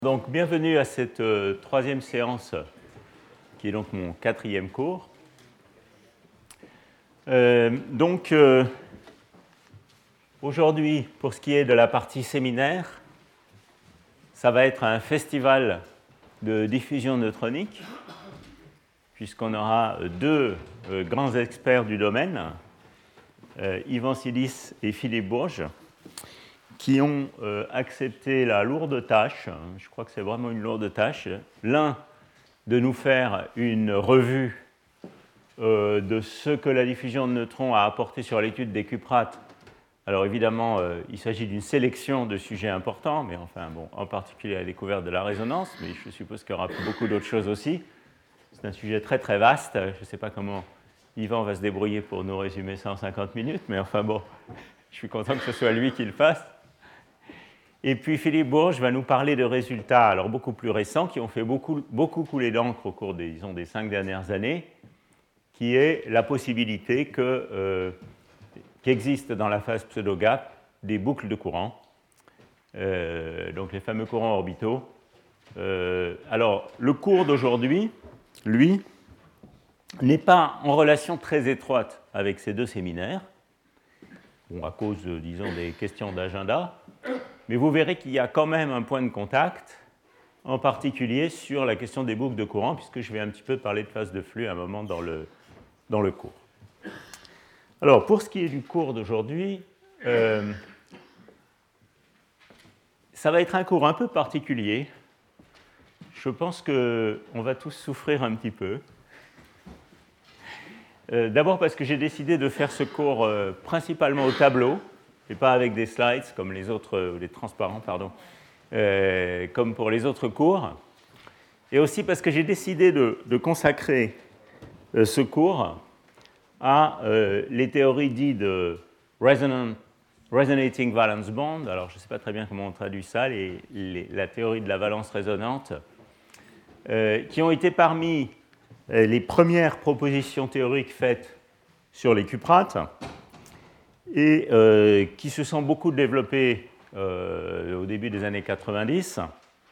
Donc, bienvenue à cette troisième séance, qui est donc mon quatrième cours. Aujourd'hui, pour ce qui est de la partie séminaire, ça va être un festival de diffusion neutronique, puisqu'on aura deux grands experts du domaine, Ivan Silis et Philippe Bourges, qui ont accepté la lourde tâche, je crois que c'est vraiment une lourde tâche, l'un de nous faire une revue de ce que la diffusion de neutrons a apporté sur l'étude des cuprates. Alors évidemment, il s'agit d'une sélection de sujets importants, mais enfin, bon, en particulier la découverte de la résonance, mais je suppose qu'il y aura beaucoup d'autres choses aussi. C'est un sujet très très vaste, je ne sais pas comment Yvan va se débrouiller pour nous résumer ça en 50 minutes, mais enfin bon, je suis content que ce soit lui qui le fasse. Et puis Philippe Bourges va nous parler de résultats alors beaucoup plus récents qui ont fait beaucoup couler d'encre au cours des 5 dernières années, qui est la possibilité qu'existent dans la phase pseudo-gap des boucles de courant, donc les fameux courants orbitaux. Alors le cours d'aujourd'hui, lui, n'est pas en relation très étroite avec ces deux séminaires, bon, à cause, disons, des questions d'agenda. Mais vous verrez qu'il y a quand même un point de contact, en particulier sur la question des boucles de courant, puisque je vais un petit peu parler de phase de flux à un moment dans le cours. Alors, pour ce qui est du cours d'aujourd'hui, ça va être un cours un peu particulier. Je pense qu'on va tous souffrir un petit peu. D'abord parce que j'ai décidé de faire ce cours principalement au tableau, et pas avec des slides comme les autres, les transparents, pardon, comme pour les autres cours. Et aussi parce que j'ai décidé de consacrer ce cours à les théories dites de Resonating Valence Bond. Alors, je ne sais pas très bien comment on traduit ça, la théorie de la valence résonante, qui ont été parmi les premières propositions théoriques faites sur les cuprates, et qui se sont beaucoup développées au début des années 90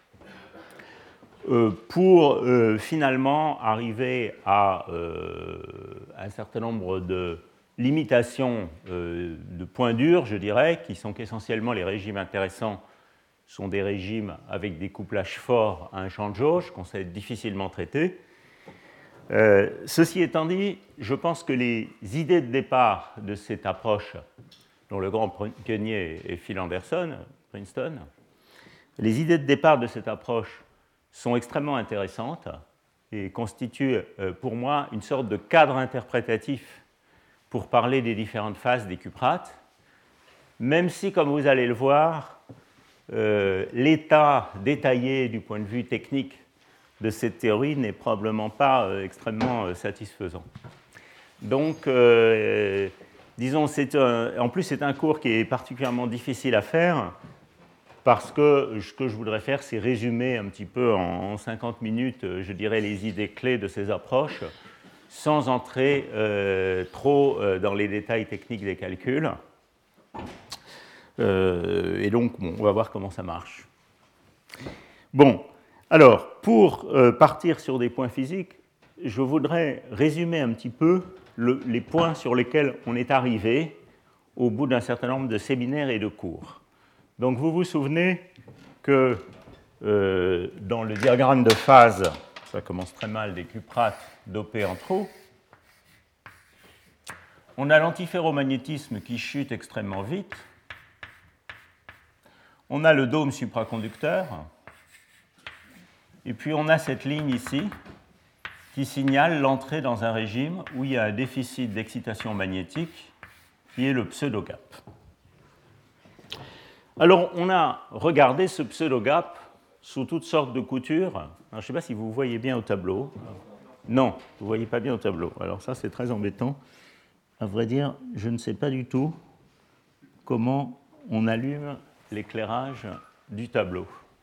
pour finalement arriver à un certain nombre de limitations de points durs, je dirais, qui sont qu'essentiellement les régimes intéressants sont des régimes avec des couplages forts à un champ de jauge qu'on sait difficilement traiter. Ceci étant dit, je pense que les idées de départ de cette approche, dont le grand pionnier est Phil Anderson, Princeton, les idées de départ de cette approche sont extrêmement intéressantes et constituent pour moi une sorte de cadre interprétatif pour parler des différentes phases des cuprates, même si, comme vous allez le voir, l'état détaillé du point de vue technique de cette théorie n'est probablement pas extrêmement satisfaisant. Donc, disons, en plus, c'est un cours qui est particulièrement difficile à faire parce que ce que je voudrais faire, c'est résumer un petit peu en 50 minutes, je dirais, les idées clés de ces approches, sans entrer trop dans les détails techniques des calculs. Et donc, bon, on va voir comment ça marche. Bon. Alors, pour partir sur des points physiques, je voudrais résumer un petit peu les points sur lesquels on est arrivé au bout d'un certain nombre de séminaires et de cours. Donc, vous vous souvenez que dans le diagramme de phase, ça commence très mal, des cuprates dopées en trou, on a l'antiferromagnétisme qui chute extrêmement vite, on a le dôme supraconducteur, et puis on a cette ligne ici qui signale l'entrée dans un régime où il y a un déficit d'excitation magnétique qui est le pseudo-gap. Alors on a regardé ce pseudo-gap sous toutes sortes de coutures. Alors, je ne sais pas si vous voyez bien au tableau. Non, vous ne voyez pas bien au tableau. Alors ça c'est très embêtant. À vrai dire, je ne sais pas du tout comment on allume l'éclairage du tableau.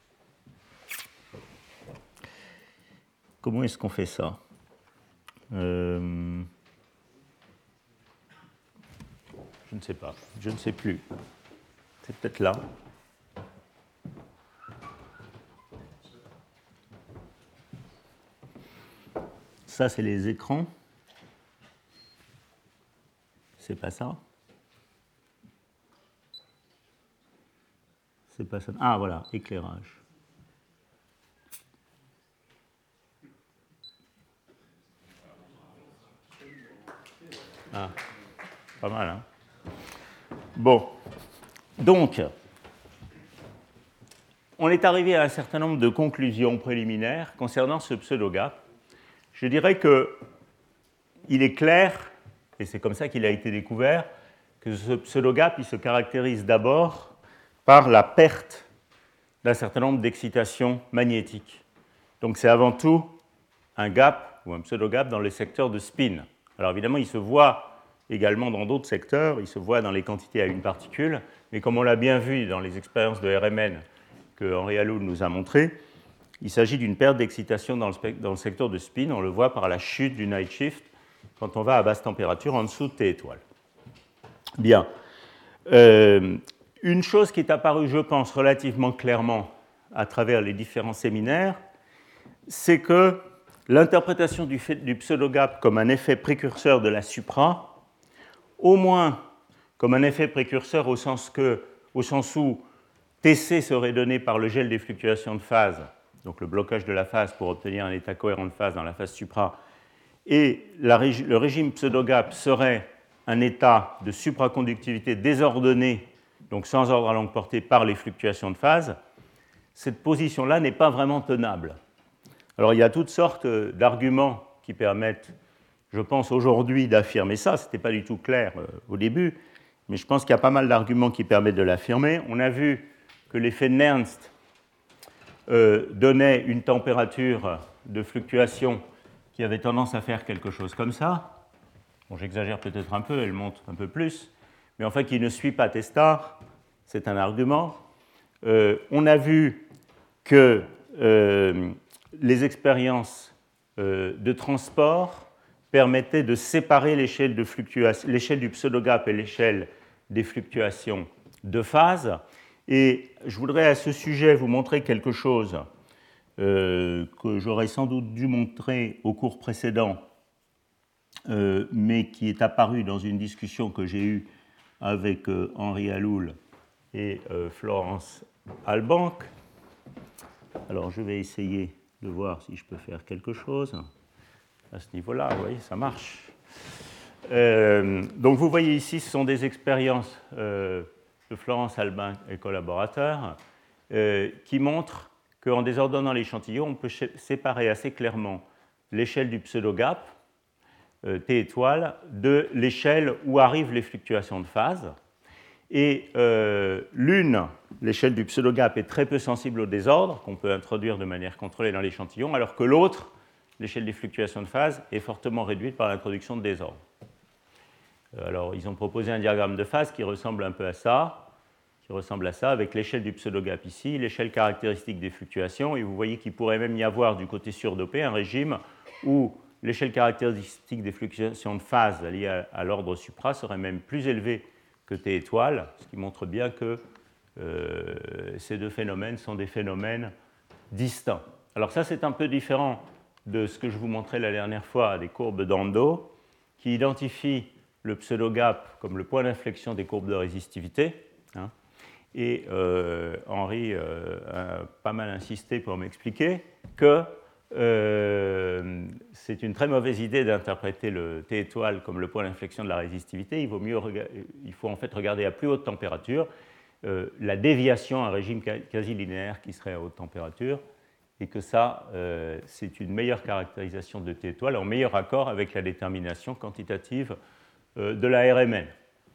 Comment est-ce qu'on fait ça ? Je ne sais pas, je ne sais plus. C'est peut-être là. ça, c'est les écrans. C'est pas ça. C'est pas ça. Ah, voilà, éclairage. Ah, pas mal, hein? Bon, donc, on est arrivé à un certain nombre de conclusions préliminaires concernant ce pseudo-gap. Je dirais qu'il est clair, et c'est comme ça qu'il a été découvert, que ce pseudo-gap il se caractérise d'abord par la perte d'un certain nombre d'excitations magnétiques. Donc c'est avant tout un gap ou un pseudo-gap dans les secteurs de spin. Alors évidemment, il se voit également dans d'autres secteurs, il se voit dans les quantités à une particule, mais comme on l'a bien vu dans les expériences de RMN que Henri Alloul nous a montré, il s'agit d'une perte d'excitation dans le secteur de spin. On le voit par la chute du night shift quand on va à basse température en dessous de T étoile. Bien. Une chose qui est apparue, je pense, relativement clairement à travers les différents séminaires, c'est que l'interprétation du pseudo-gap comme un effet précurseur de la supra, au moins comme un effet précurseur au sens où Tc serait donné par le gel des fluctuations de phase, donc le blocage de la phase pour obtenir un état cohérent de phase dans la phase supra, et le régime pseudo-gap serait un état de supraconductivité désordonné, donc sans ordre à longue portée par les fluctuations de phase, cette position-là n'est pas vraiment tenable. Alors il y a toutes sortes d'arguments qui permettent, je pense aujourd'hui, d'affirmer ça. Ce n'était pas du tout clair au début, mais je pense qu'il y a pas mal d'arguments qui permettent de l'affirmer. On a vu que l'effet Nernst donnait une température de fluctuation qui avait tendance à faire quelque chose comme ça. Bon, j'exagère peut-être un peu, elle monte un peu plus, mais enfin qui ne suit pas Testard, c'est un argument. On a vu que les expériences de transport permettaient de séparer l'échelle du pseudo-gap et l'échelle des fluctuations de phase. Et je voudrais à ce sujet vous montrer quelque chose que j'aurais sans doute dû montrer au cours précédent, mais qui est apparu dans une discussion que j'ai eue avec Henri Alloul et Florence Albank. Alors je vais essayer de voir si je peux faire quelque chose à ce niveau-là. Vous voyez, ça marche. Donc vous voyez ici, ce sont des expériences de Florence Albank et collaborateurs qui montrent qu'en désordonnant l'échantillon, on peut séparer assez clairement l'échelle du pseudo-gap, T étoile, de l'échelle où arrivent les fluctuations de phase. Et l'échelle du pseudo-gap, est très peu sensible au désordre, qu'on peut introduire de manière contrôlée dans l'échantillon, alors que l'autre, l'échelle des fluctuations de phase, est fortement réduite par l'introduction de désordre. Alors, ils ont proposé un diagramme de phase qui ressemble un peu à ça, avec l'échelle du pseudo-gap ici, l'échelle caractéristique des fluctuations, et vous voyez qu'il pourrait même y avoir du côté surdopé un régime où l'échelle caractéristique des fluctuations de phase liées à l'ordre supra serait même plus élevée que T étoile, ce qui montre bien que ces deux phénomènes sont des phénomènes distincts. Alors ça, c'est un peu différent de ce que je vous montrais la dernière fois, des courbes d'Ando, qui identifient le pseudo-gap comme le point d'inflexion des courbes de résistivité. Hein. Et Henri a pas mal insisté pour m'expliquer que c'est une très mauvaise idée d'interpréter le T étoile comme le point d'inflexion de la résistivité. Il faut en fait regarder à plus haute température la déviation à un régime quasi linéaire qui serait à haute température, et que ça, c'est une meilleure caractérisation de T étoile, en meilleur accord avec la détermination quantitative de la RMN.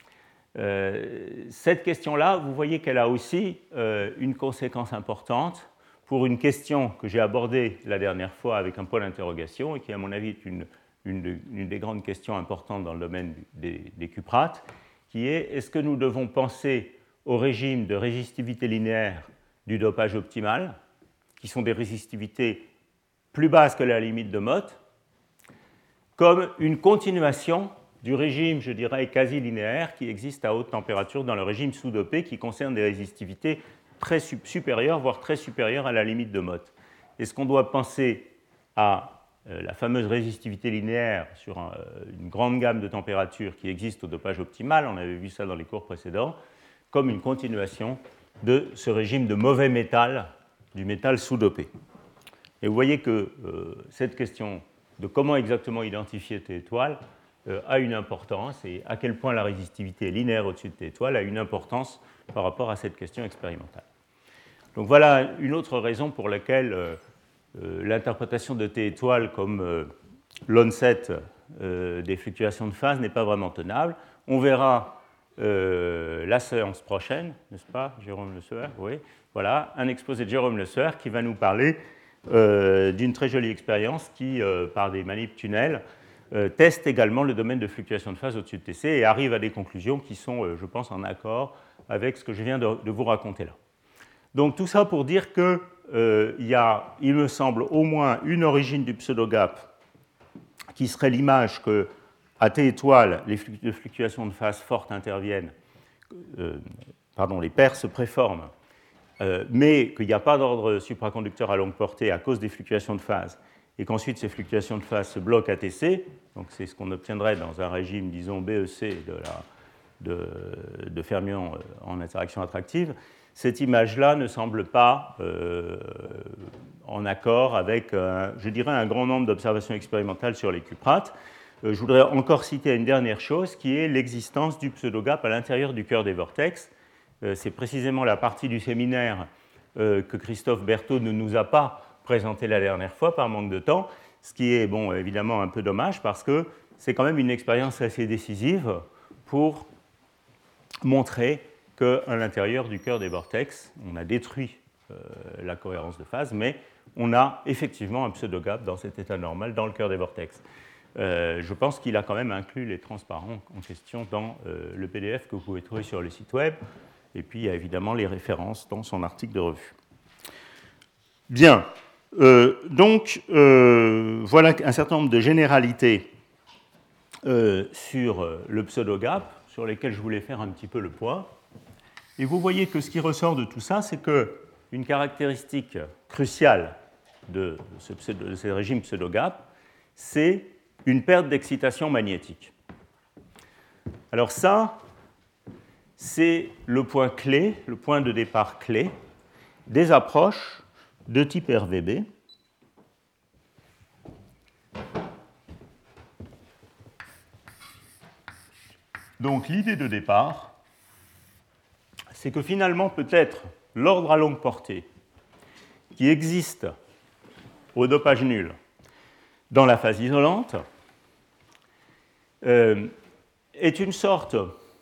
Cette question-là, vous voyez qu'elle a aussi une conséquence importante pour une question que j'ai abordée la dernière fois avec un point d'interrogation et qui, à mon avis, est une des grandes questions importantes dans le domaine des cuprates, qui est: est-ce que nous devons penser au régime de résistivité linéaire du dopage optimal, qui sont des résistivités plus basses que la limite de Mott, comme une continuation du régime, je dirais, quasi linéaire qui existe à haute température dans le régime sous-dopé, qui concerne des résistivités très supérieures, voire très supérieures à la limite de Mott. Est-ce qu'on doit penser à la fameuse résistivité linéaire sur une grande gamme de températures qui existe au dopage optimal, on avait vu ça dans les cours précédents, comme une continuation de ce régime de mauvais métal, du métal sous-dopé. Et vous voyez que cette question de comment exactement identifier T étoile a une importance, et à quel point la résistivité linéaire au-dessus de T étoile a une importance par rapport à cette question expérimentale. Donc voilà une autre raison pour laquelle l'interprétation de T étoile comme l'onset des fluctuations de phase n'est pas vraiment tenable. On verra la séance prochaine, n'est-ce pas, Jérôme Le Sueur? Oui, voilà, un exposé de Jérôme Le Sueur qui va nous parler d'une très jolie expérience qui, par des manips tunnels, teste également le domaine de fluctuation de phase au-dessus de TC et arrive à des conclusions qui sont, je pense, en accord avec ce que je viens de vous raconter là. Donc tout ça pour dire qu'il y a, il me semble, au moins une origine du pseudo-gap qui serait l'image qu'à T étoile, les fluctuations de phase fortes interviennent, les paires se préforment, mais qu'il n'y a pas d'ordre supraconducteur à longue portée à cause des fluctuations de phase, et qu'ensuite ces fluctuations de phase se bloquent à TC, donc c'est ce qu'on obtiendrait dans un régime, disons, BEC de fermions en interaction attractive. Cette image-là ne semble pas en accord avec, je dirais, un grand nombre d'observations expérimentales sur les cuprates. Je voudrais encore citer une dernière chose, qui est l'existence du pseudo-gap à l'intérieur du cœur des vortex. C'est précisément la partie du séminaire que Christophe Berthaud ne nous a pas présentée la dernière fois par manque de temps, ce qui est bon, évidemment un peu dommage parce que c'est quand même une expérience assez décisive pour montrer qu'à l'intérieur du cœur des vortex, on a détruit la cohérence de phase, mais on a effectivement un pseudo-gap dans cet état normal dans le cœur des vortex. Je pense qu'il a quand même inclus les transparents en question dans le PDF que vous pouvez trouver sur le site web. Et puis, il y a évidemment les références dans son article de revue. Bien. Donc, voilà un certain nombre de généralités sur le pseudo-gap, sur lesquelles je voulais faire un petit peu le point. Et vous voyez que ce qui ressort de tout ça, c'est qu'une caractéristique cruciale de ces régimes pseudo-gap, c'est une perte d'excitation magnétique. Alors ça, c'est le point clé, le point de départ clé des approches de type RVB. Donc l'idée de départ, c'est que finalement peut-être l'ordre à longue portée qui existe au dopage nul dans la phase isolante est une sorte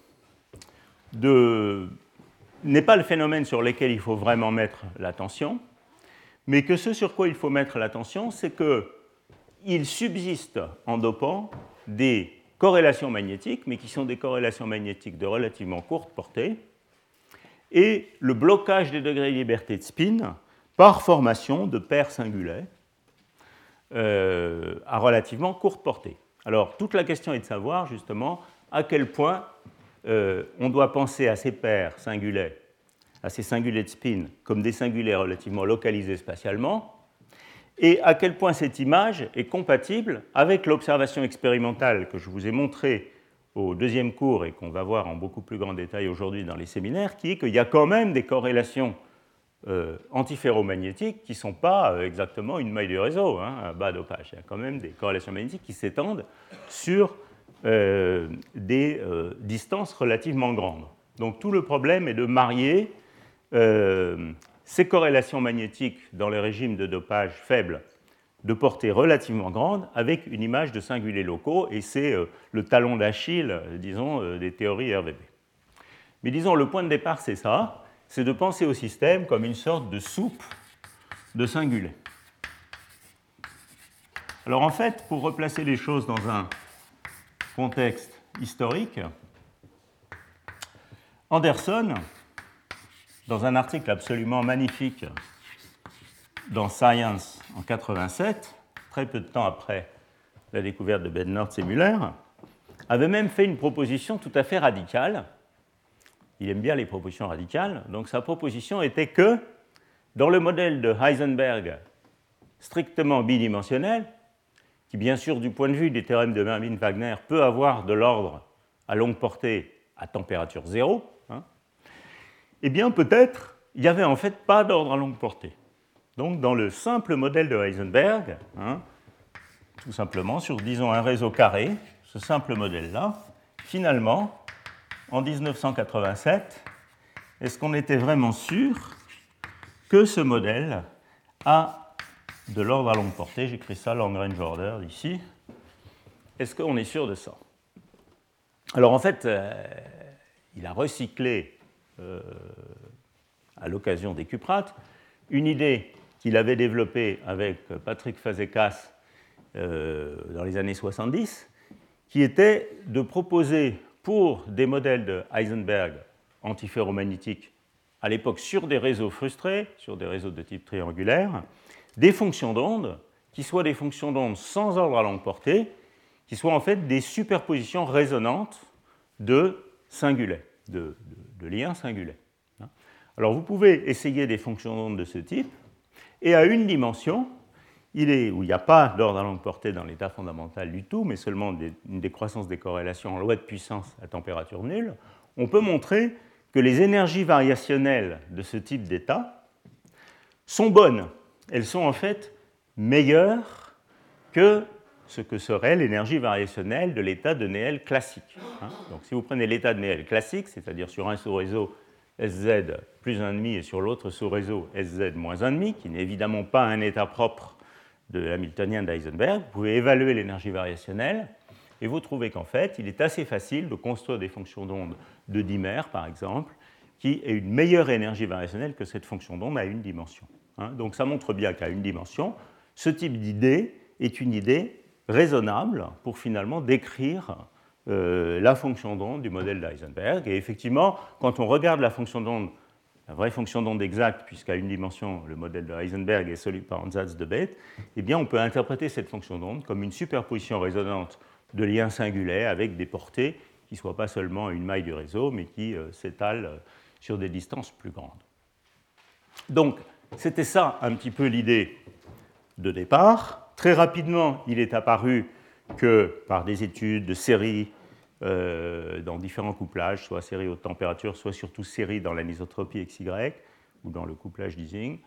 n'est pas le phénomène sur lequel il faut vraiment mettre l'attention, mais que ce sur quoi il faut mettre l'attention, c'est qu'il subsiste en dopant des corrélations magnétiques, mais qui sont des corrélations magnétiques de relativement courte portée, et le blocage des degrés de liberté de spin par formation de paires singulaires à relativement courte portée. Alors, toute la question est de savoir, justement, à quel point on doit penser à ces paires singulaires, à ces singulets de spin, comme des singulets relativement localisés spatialement, et à quel point cette image est compatible avec l'observation expérimentale que je vous ai montrée au deuxième cours et qu'on va voir en beaucoup plus grand détail aujourd'hui dans les séminaires, qui est qu'il y a quand même des corrélations antiferromagnétiques qui ne sont pas exactement une maille du réseau, à bas dopage. Il y a quand même des corrélations magnétiques qui s'étendent sur des distances relativement grandes. Donc tout le problème est de marier ces corrélations magnétiques dans les régimes de dopage faibles de portée relativement grande avec une image de singulets locaux, et c'est le talon d'Achille, disons, des théories RVB. Mais disons, le point de départ, c'est ça, c'est de penser au système comme une sorte de soupe de singulets. Alors en fait, pour replacer les choses dans un contexte historique, Anderson, dans un article absolument magnifique dans Science en 87, très peu de temps après la découverte de Bednorz et Müller, avait même fait une proposition tout à fait radicale. Il aime bien les propositions radicales. Donc sa proposition était que, dans le modèle de Heisenberg strictement bidimensionnel, qui bien sûr du point de vue des théorèmes de Mermin-Wagner peut avoir de l'ordre à longue portée à température zéro, hein, eh bien peut-être il n'y avait en fait pas d'ordre à longue portée. Donc dans le simple modèle de Heisenberg, hein, tout simplement sur, disons, un réseau carré, ce simple modèle-là, finalement, en 1987, est-ce qu'on était vraiment sûr que ce modèle a de l'ordre à longue portée? J'écris ça long-range order ici. Est-ce qu'on est sûr de ça? Alors en fait, il a recyclé, à l'occasion des cuprates, une idée qu'il avait développée avec Patrick Fazekas dans les années 70, qui était de proposer pour des modèles de Heisenberg antiferromagnétiques, à l'époque sur des réseaux frustrés, sur des réseaux de type triangulaire, des fonctions d'onde qui soient des fonctions d'onde sans ordre à longue portée, qui soient en fait des superpositions résonantes de singulets, de liens singulets. Alors vous pouvez essayer des fonctions d'onde de ce type, et à une dimension, où il n'y a pas d'ordre à longue portée dans l'état fondamental du tout, mais seulement une décroissance des corrélations en loi de puissance à température nulle, on peut montrer que les énergies variationnelles de ce type d'état sont bonnes. Elles sont en fait meilleures que ce que serait l'énergie variationnelle de l'état de Néel classique. Donc si vous prenez l'état de Néel classique, c'est-à-dire sur un sous-réseau Sz plus 1,5 et sur l'autre sous-réseau Sz moins 1,5, qui n'est évidemment pas un état propre de l'hamiltonien d'Heisenberg, vous pouvez évaluer l'énergie variationnelle et vous trouvez qu'en fait, il est assez facile de construire des fonctions d'onde de dimère, par exemple, qui aient une meilleure énergie variationnelle que cette fonction d'onde à une dimension. Donc ça montre bien qu'à une dimension, ce type d'idée est une idée raisonnable pour finalement décrire la fonction d'onde du modèle d'Heisenberg. Et effectivement, quand on regarde la fonction d'onde, la vraie fonction d'onde exacte, puisqu'à une dimension, le modèle de Heisenberg est soluble par ansatz de Bethe, eh bien, on peut interpréter cette fonction d'onde comme une superposition résonante de liens singulets avec des portées qui ne soient pas seulement à une maille du réseau, mais qui s'étalent sur des distances plus grandes. Donc, c'était ça un petit peu l'idée de départ. Très rapidement, il est apparu que par des études de série dans différents couplages, soit série haute température, soit surtout série dans l'anisotropie XY ou dans le couplage d'Ising,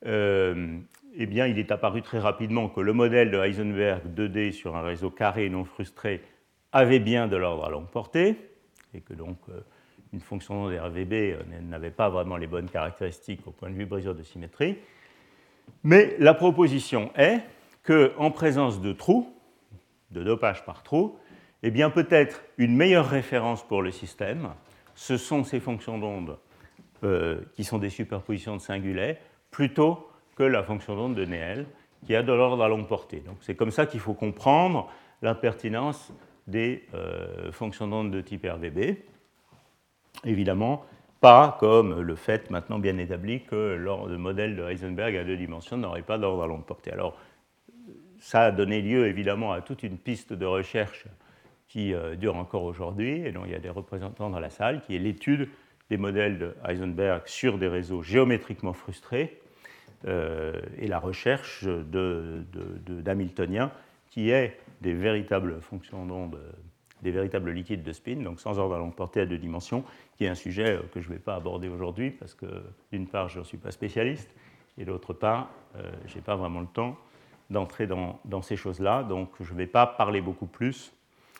eh bien, il est apparu très rapidement que le modèle de Heisenberg 2D sur un réseau carré non frustré avait bien de l'ordre à longue portée, et que donc une fonction d'onde RVB n'avait pas vraiment les bonnes caractéristiques au point de vue brisure de symétrie. Mais la proposition est qu'en présence de trous, de dopage par trou, eh bien peut-être une meilleure référence pour le système, ce sont ces fonctions d'onde qui sont des superpositions de singulets, plutôt que la fonction d'onde de Néel, qui a de l'ordre à longue portée. Donc c'est comme ça qu'il faut comprendre l'impertinence des fonctions d'onde de type RVB. Évidemment, pas comme le fait maintenant bien établi que le modèle de Heisenberg à deux dimensions n'aurait pas d'ordre à longue portée. Alors, ça a donné lieu évidemment à toute une piste de recherche qui dure encore aujourd'hui et dont il y a des représentants dans la salle, qui est l'étude des modèles de Heisenberg sur des réseaux géométriquement frustrés et la recherche d'hamiltoniens qui est des véritables fonctions d'onde, des véritables liquides de spin, donc sans ordre à longue portée à deux dimensions, qui est un sujet que je ne vais pas aborder aujourd'hui parce que d'une part je ne suis pas spécialiste et d'autre part je n'ai pas vraiment le temps d'entrer dans ces choses-là, donc je ne vais pas parler beaucoup plus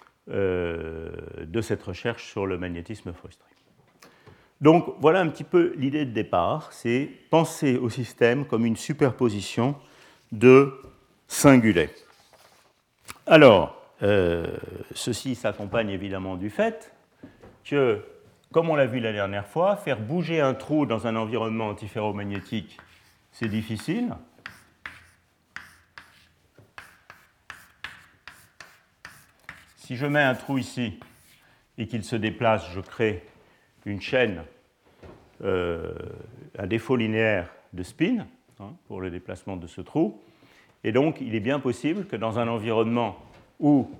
de cette recherche sur le magnétisme frustré. Donc voilà un petit peu l'idée de départ, c'est penser au système comme une superposition de singulets. Alors, ceci s'accompagne évidemment du fait que, comme on l'a vu la dernière fois, faire bouger un trou dans un environnement antiferromagnétique, c'est difficile. Si je mets un trou ici et qu'il se déplace, je crée une chaîne, un défaut linéaire de spin pour le déplacement de ce trou. Et donc, il est bien possible que dans un environnement où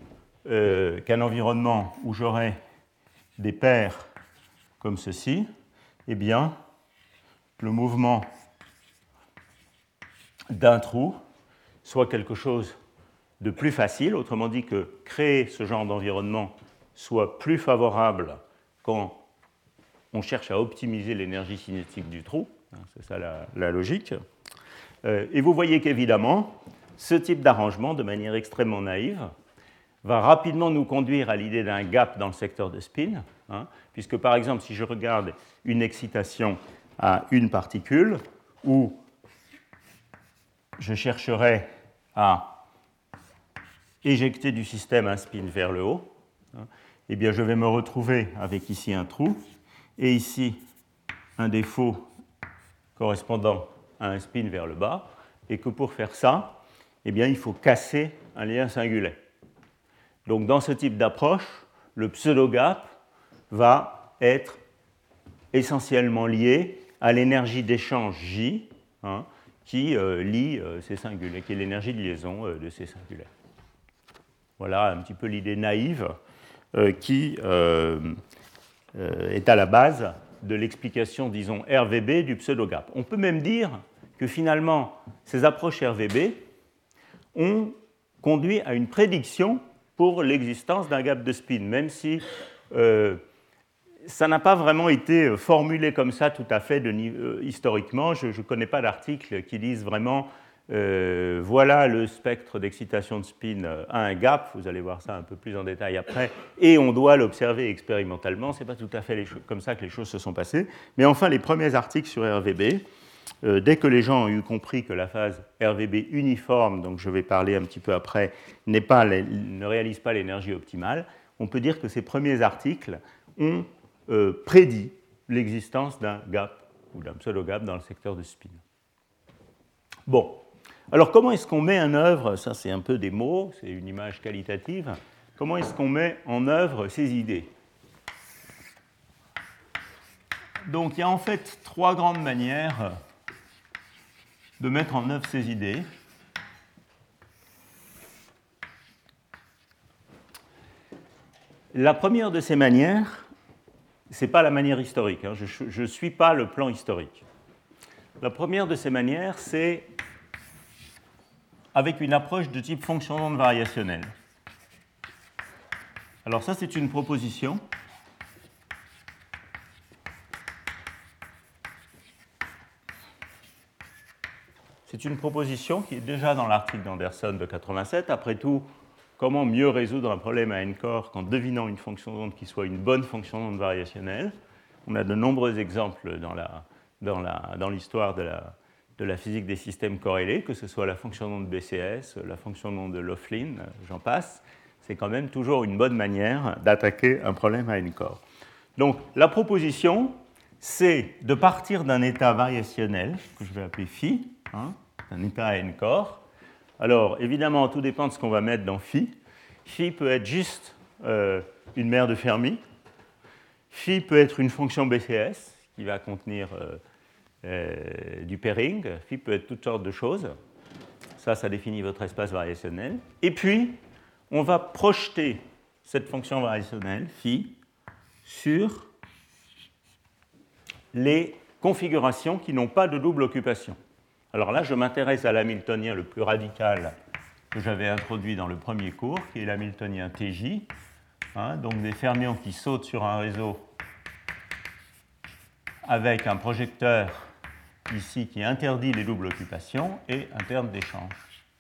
j'aurai des paires comme ceci, eh bien, le mouvement d'un trou soit quelque chose de plus facile, autrement dit que créer ce genre d'environnement soit plus favorable quand on cherche à optimiser l'énergie cinétique du trou. C'est ça la logique. Et vous voyez qu'évidemment, ce type d'arrangement, de manière extrêmement naïve, va rapidement nous conduire à l'idée d'un gap dans le secteur de spin, puisque par exemple, si je regarde une excitation à une particule, où je chercherais à éjecter du système un spin vers le haut, eh bien je vais me retrouver avec ici un trou, et ici un défaut correspondant à un spin vers le bas, et que pour faire ça, eh bien, il faut casser un lien singulaire. Donc dans ce type d'approche, le pseudo-gap va être essentiellement lié à l'énergie d'échange J, qui lie ces singulaires, qui est l'énergie de liaison de ces singulaires. Voilà un petit peu l'idée naïve qui est à la base de l'explication, disons, RVB du pseudo-gap. On peut même dire que finalement, ces approches RVB ont conduit à une prédiction pour l'existence d'un gap de spin, même si ça n'a pas vraiment été formulé comme ça tout à fait historiquement. Je ne connais pas d'article qui dise vraiment voilà le spectre d'excitation de spin à un gap, vous allez voir ça un peu plus en détail après, et on doit l'observer expérimentalement. Ce n'est pas tout à fait comme ça que les choses se sont passées. Mais enfin, les premiers articles sur RVB, dès que les gens ont eu compris que la phase RVB uniforme, donc je vais parler un petit peu après, ne réalise pas l'énergie optimale, on peut dire que ces premiers articles ont prédit l'existence d'un gap ou d'un pseudo-gap dans le secteur de spin. Bon, alors comment est-ce qu'on met en œuvre, ça c'est un peu des mots, c'est une image qualitative, comment est-ce qu'on met en œuvre ces idées? Donc il y a en fait trois grandes manières de mettre en œuvre ces idées. La première de ces manières, ce n'est pas la manière historique, je ne suis pas le plan historique. La première de ces manières, c'est avec une approche de type fonction d'onde variationnelle. Alors ça, c'est une proposition. C'est une proposition qui est déjà dans l'article d'Anderson de 87. Après tout, comment mieux résoudre un problème à n-corps qu'en devinant une fonction d'onde qui soit une bonne fonction d'onde variationnelle? On a de nombreux exemples dans l'histoire de la physique des systèmes corrélés, que ce soit la fonction d'onde BCS, la fonction d'onde de Laughlin, j'en passe. C'est quand même toujours une bonne manière d'attaquer un problème à n-corps. Donc la proposition, c'est de partir d'un état variationnel, que je vais appeler phi, un état à n-corps. Alors, évidemment, tout dépend de ce qu'on va mettre dans phi. Phi peut être juste une mère de Fermi. Phi peut être une fonction BCS qui va contenir du pairing. Phi peut être toutes sortes de choses. Ça définit votre espace variationnel. Et puis, on va projeter cette fonction variationnelle, phi, sur les configurations qui n'ont pas de double occupation. Alors là, je m'intéresse à l'hamiltonien le plus radical que j'avais introduit dans le premier cours, qui est l'hamiltonien TJ, donc des fermions qui sautent sur un réseau avec un projecteur ici qui interdit les doubles occupations et un terme d'échange.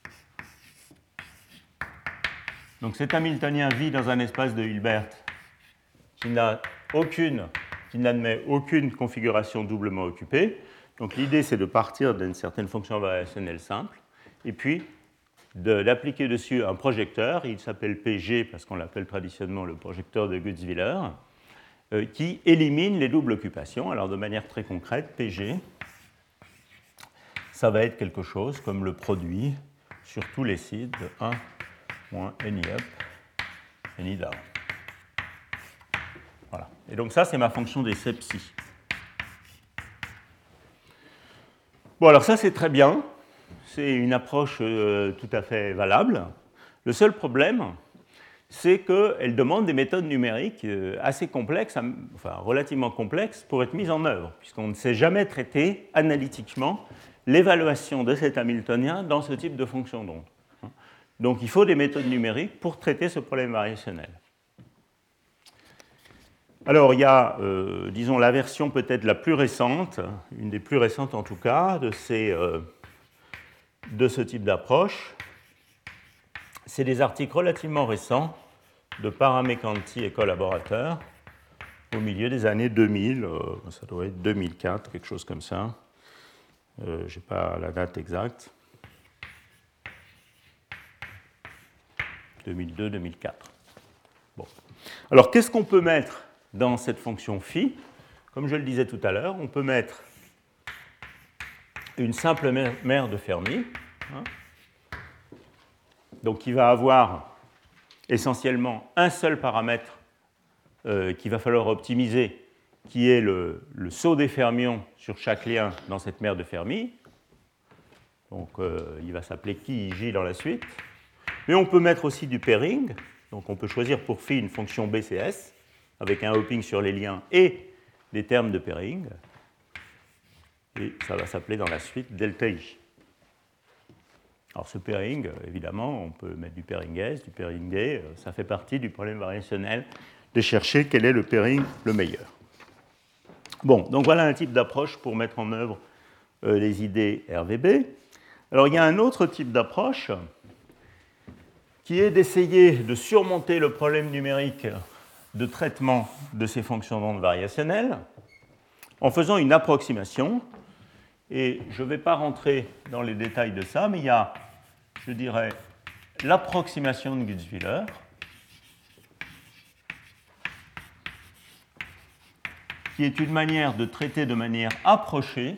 Donc cet hamiltonien vit dans un espace de Hilbert qui n'admet aucune configuration doublement occupée. Donc l'idée, c'est de partir d'une certaine fonction variationnelle simple, et puis d'appliquer dessus un projecteur, il s'appelle PG parce qu'on l'appelle traditionnellement le projecteur de Gutzwiller, qui élimine les doubles occupations. Alors de manière très concrète, PG, ça va être quelque chose comme le produit sur tous les sites de 1 moins NI up, NI down. Voilà. Et donc ça, c'est ma fonction d'essai psi. Bon, alors ça, c'est très bien. C'est une approche tout à fait valable. Le seul problème, c'est qu'elle demande des méthodes numériques assez complexes, enfin relativement complexes, pour être mises en œuvre, puisqu'on ne sait jamais traiter analytiquement l'évaluation de cet hamiltonien dans ce type de fonction d'onde. Donc il faut des méthodes numériques pour traiter ce problème variationnel. Alors il y a, disons, la version peut-être la plus récente, une des plus récentes en tout cas, de ce type d'approche. C'est des articles relativement récents de Paramecanti et collaborateurs au milieu des années 2000, ça doit être 2004, quelque chose comme ça. Je n'ai pas la date exacte. 2002-2004. Bon. Alors, qu'est-ce qu'on peut mettre dans cette fonction phi? Comme je le disais tout à l'heure, on peut mettre une simple mère de Fermi, hein, donc qui va avoir essentiellement un seul paramètre qu'il va falloir optimiser, qui est le saut des fermions sur chaque lien dans cette mère de Fermi. Donc, il va s'appeler Ki J dans la suite. Mais on peut mettre aussi du pairing. Donc, on peut choisir pour phi une fonction BCS avec un hopping sur les liens et des termes de pairing. Et ça va s'appeler dans la suite delta I. Alors, ce pairing, évidemment, on peut mettre du pairing S, du pairing D. Ça fait partie du problème variationnel de chercher quel est le pairing le meilleur. Bon, donc voilà un type d'approche pour mettre en œuvre les idées RVB. Alors, il y a un autre type d'approche qui est d'essayer de surmonter le problème numérique de traitement de ces fonctions d'onde variationnelles en faisant une approximation. Et je ne vais pas rentrer dans les détails de ça, mais il y a, je dirais, l'approximation de Gutzwiller, qui est une manière de traiter de manière approchée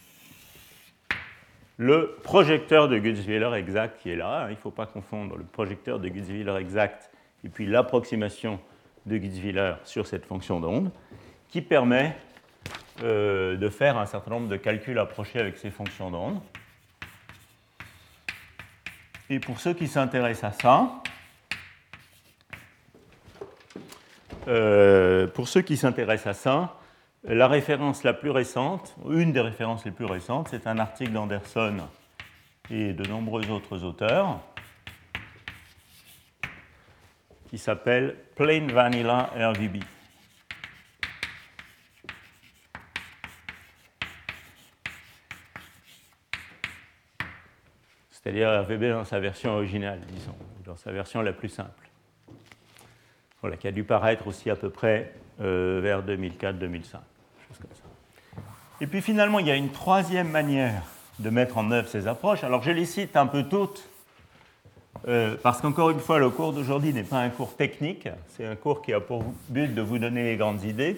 le projecteur de Gutzwiller exact qui est là. Il ne faut pas confondre le projecteur de Gutzwiller exact et puis l'approximation de Gutzwiller sur cette fonction d'onde, qui permet de faire un certain nombre de calculs approchés avec ces fonctions d'onde. Et pour ceux qui s'intéressent à ça, la référence la plus récente, une des références les plus récentes, c'est un article d'Anderson et de nombreux autres auteurs qui s'appelle Plain Vanilla RVB. C'est-à-dire RVB dans sa version originale, disons, dans sa version la plus simple. Voilà, qui a dû paraître aussi à peu près vers 2004-2005. Comme ça. Et puis finalement, il y a une troisième manière de mettre en œuvre ces approches. Alors je les cite un peu toutes, parce qu'encore une fois, le cours d'aujourd'hui n'est pas un cours technique, c'est un cours qui a pour but de vous donner les grandes idées.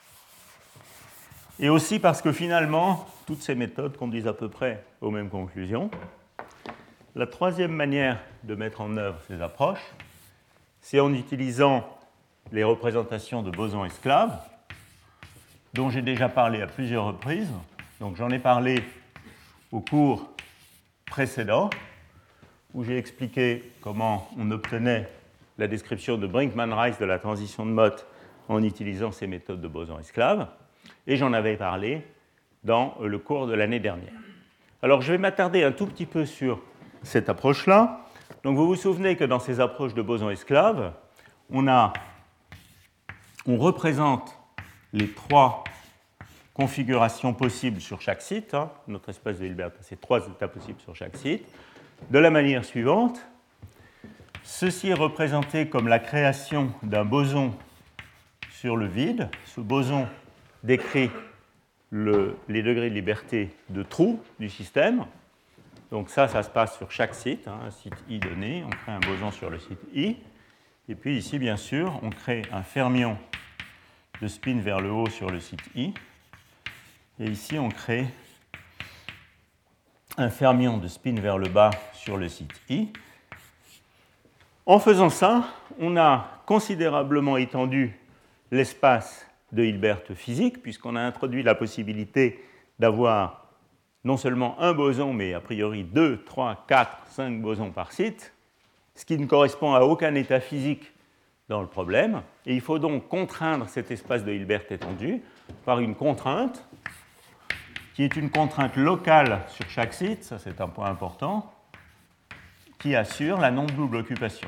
Et aussi parce que finalement, toutes ces méthodes conduisent à peu près aux mêmes conclusions. La troisième manière de mettre en œuvre ces approches, c'est en utilisant les représentations de bosons esclaves, dont j'ai déjà parlé à plusieurs reprises. Donc j'en ai parlé au cours précédent, où j'ai expliqué comment on obtenait la description de Brinkman-Rice de la transition de Mott en utilisant ces méthodes de bosons esclaves, et j'en avais parlé dans le cours de l'année dernière. Alors je vais m'attarder un tout petit peu sur cette approche-là. Donc vous vous souvenez que dans ces approches de bosons esclaves, on représente les trois configurations possibles sur chaque site. Hein. Notre espace de Hilbert a ces trois états possibles sur chaque site. De la manière suivante, ceci est représenté comme la création d'un boson sur le vide. Ce boson décrit les degrés de liberté de trou du système. Donc ça se passe sur chaque site, hein, un site I donné. On crée un boson sur le site I. Et puis ici, bien sûr, on crée un fermion de spin vers le haut sur le site I. Et ici, on crée un fermion de spin vers le bas sur le site I. En faisant ça, on a considérablement étendu l'espace de Hilbert physique, puisqu'on a introduit la possibilité d'avoir non seulement un boson, mais a priori 2, 3, 4, 5 bosons par site, ce qui ne correspond à aucun état physique dans le problème. Et il faut donc contraindre cet espace de Hilbert étendu par une contrainte qui est une contrainte locale sur chaque site, ça c'est un point important, qui assure la non-double occupation.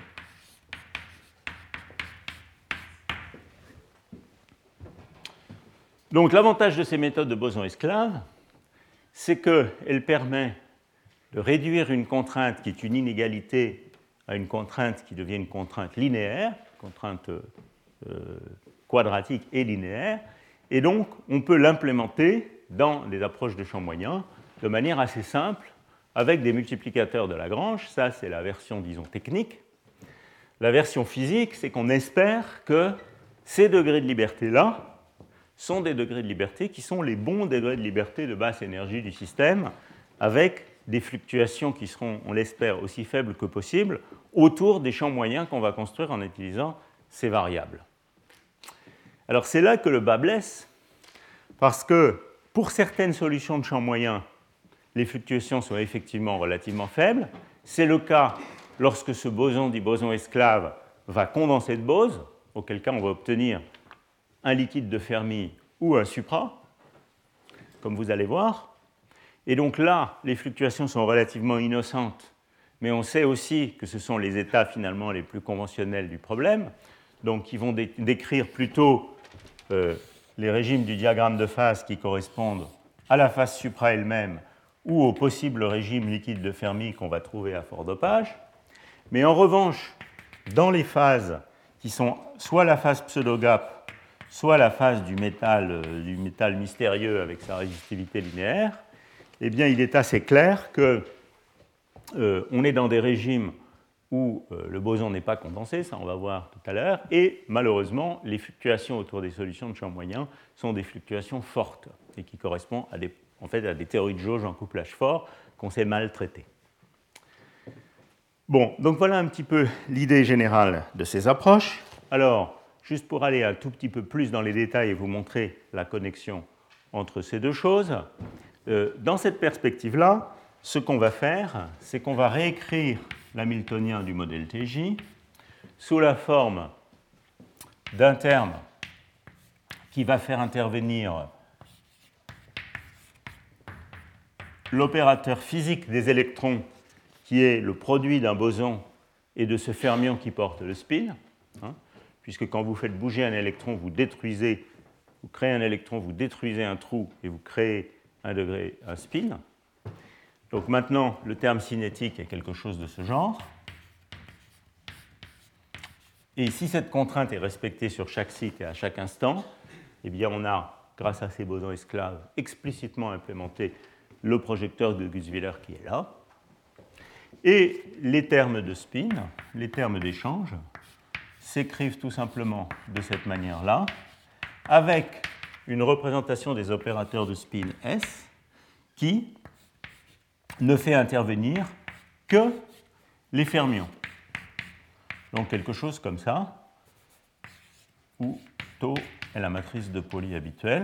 Donc l'avantage de ces méthodes de boson-esclave, c'est qu'elles permettent de réduire une contrainte qui est une inégalité à une contrainte qui devient une contrainte linéaire, contrainte quadratique et linéaire, et donc on peut l'implémenter dans des approches de champ moyen de manière assez simple avec des multiplicateurs de Lagrange. Ça, c'est la version, disons, technique. La version physique, c'est qu'on espère que ces degrés de liberté-là sont des degrés de liberté qui sont les bons degrés de liberté de basse énergie du système, avec des fluctuations qui seront, on l'espère, aussi faibles que possible, autour des champs moyens qu'on va construire en utilisant ces variables. Alors c'est là que le bât blesse, parce que pour certaines solutions de champs moyens, les fluctuations sont effectivement relativement faibles. C'est le cas lorsque ce boson dit boson esclave va condenser de Bose, auquel cas on va obtenir un liquide de Fermi ou un supra, comme vous allez voir. Et donc là, les fluctuations sont relativement innocentes, mais on sait aussi que ce sont les états finalement les plus conventionnels du problème, donc qui vont décrire plutôt les régimes du diagramme de phase qui correspondent à la phase supra elle-même ou au possible régime liquide de Fermi qu'on va trouver à fort dopage. Mais en revanche, dans les phases qui sont soit la phase pseudo-gap, soit la phase du métal mystérieux avec sa résistivité linéaire, eh bien, il est assez clair qu'on est dans des régimes où le boson n'est pas condensé, ça on va voir tout à l'heure, et malheureusement, les fluctuations autour des solutions de champ moyen sont des fluctuations fortes et qui correspondent à des théories de jauge en couplage fort qu'on sait mal traiter. Bon, donc voilà un petit peu l'idée générale de ces approches. Alors, juste pour aller un tout petit peu plus dans les détails et vous montrer la connexion entre ces deux choses, dans cette perspective-là, ce qu'on va faire, c'est qu'on va réécrire l'hamiltonien du modèle TJ sous la forme d'un terme qui va faire intervenir l'opérateur physique des électrons, qui est le produit d'un boson et de ce fermion qui porte le spin, puisque quand vous faites bouger un électron, vous créez un électron, vous détruisez un trou et vous créez un spin. Donc maintenant, le terme cinétique est quelque chose de ce genre. Et si cette contrainte est respectée sur chaque site et à chaque instant, eh bien on a, grâce à ces bosons esclaves, explicitement implémenté le projecteur de Gutzwiller qui est là. Et les termes de spin, les termes d'échange, s'écrivent tout simplement de cette manière-là, avec une représentation des opérateurs de spin S qui ne fait intervenir que les fermions. Donc quelque chose comme ça, où tau est la matrice de Pauli habituelle.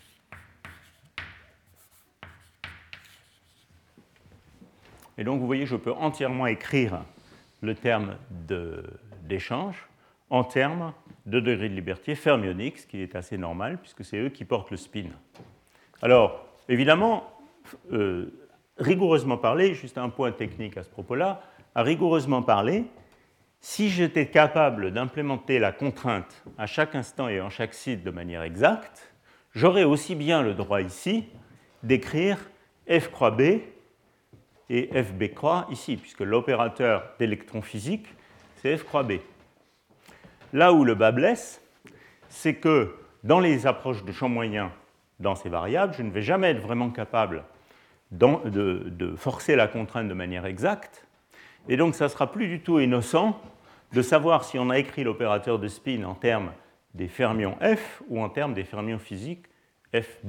Et donc vous voyez, je peux entièrement écrire le terme d'échange en termes de degré de liberté fermionique, ce qui est assez normal, puisque c'est eux qui portent le spin. Alors, évidemment, rigoureusement parlé, juste un point technique à ce propos-là, à rigoureusement parler, si j'étais capable d'implémenter la contrainte à chaque instant et en chaque site de manière exacte, j'aurais aussi bien le droit ici d'écrire F croix B et FB croix ici, puisque l'opérateur d'électron physique, c'est F croix B. Là où le bât blesse, c'est que dans les approches de champ moyen dans ces variables, je ne vais jamais être vraiment capable de forcer la contrainte de manière exacte, et donc ça ne sera plus du tout innocent de savoir si on a écrit l'opérateur de spin en termes des fermions F ou en termes des fermions physiques FB.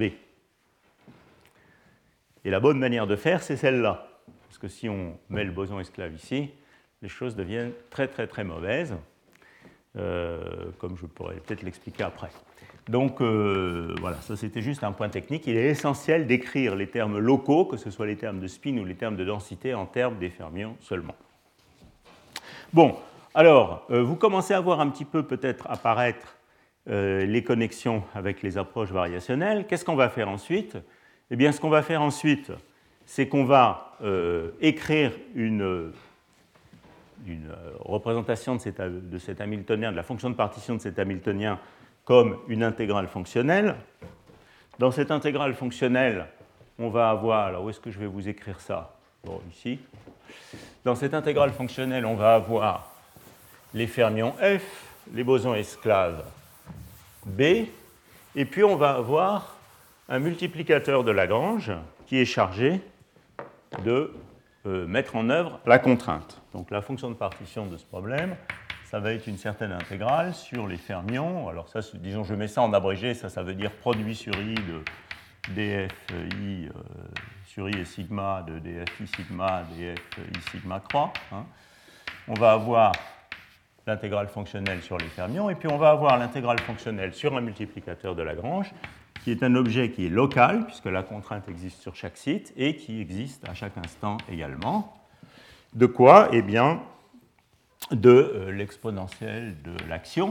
Et la bonne manière de faire, c'est celle-là. Parce que si on met le boson esclave ici, les choses deviennent très très très mauvaises, comme je pourrais peut-être l'expliquer après. Donc voilà, ça c'était juste un point technique. Il est essentiel d'écrire les termes locaux, que ce soit les termes de spin ou les termes de densité, en termes des fermions seulement. Bon, alors, vous commencez à voir un petit peu peut-être apparaître les connexions avec les approches variationnelles. Qu'est-ce qu'on va faire ensuite? Eh bien, ce qu'on va faire ensuite, c'est qu'on va écrire une représentation de cet Hamiltonien, de la fonction de partition de cet Hamiltonien comme une intégrale fonctionnelle. Dans cette intégrale fonctionnelle, on va avoir, alors où est-ce que je vais vous écrire ça? Bon, ici. Dans cette intégrale fonctionnelle, on va avoir les fermions F, les bosons esclaves B, et puis on va avoir un multiplicateur de Lagrange qui est chargé de mettre en œuvre la contrainte. Donc la fonction de partition de ce problème, ça va être une certaine intégrale sur les fermions. Alors ça, disons, je mets ça en abrégé, ça veut dire produit sur I de df I sur I et sigma de df I sigma, df I sigma croix. Hein. On va avoir l'intégrale fonctionnelle sur les fermions, et puis on va avoir l'intégrale fonctionnelle sur un multiplicateur de Lagrange, qui est un objet qui est local, puisque la contrainte existe sur chaque site, et qui existe à chaque instant également. De quoi? Eh bien, de l'exponentielle de l'action.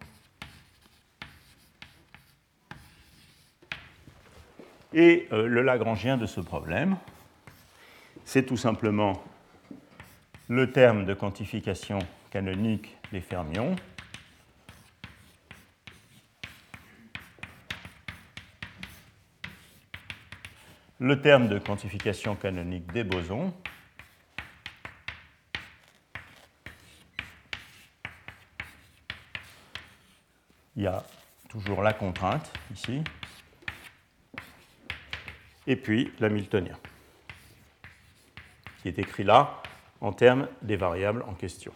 Et le Lagrangien de ce problème, c'est tout simplement le terme de quantification canonique des fermions le terme de quantification canonique des bosons il y a toujours la contrainte ici et puis l'hamiltonien qui est écrit là en termes des variables en question.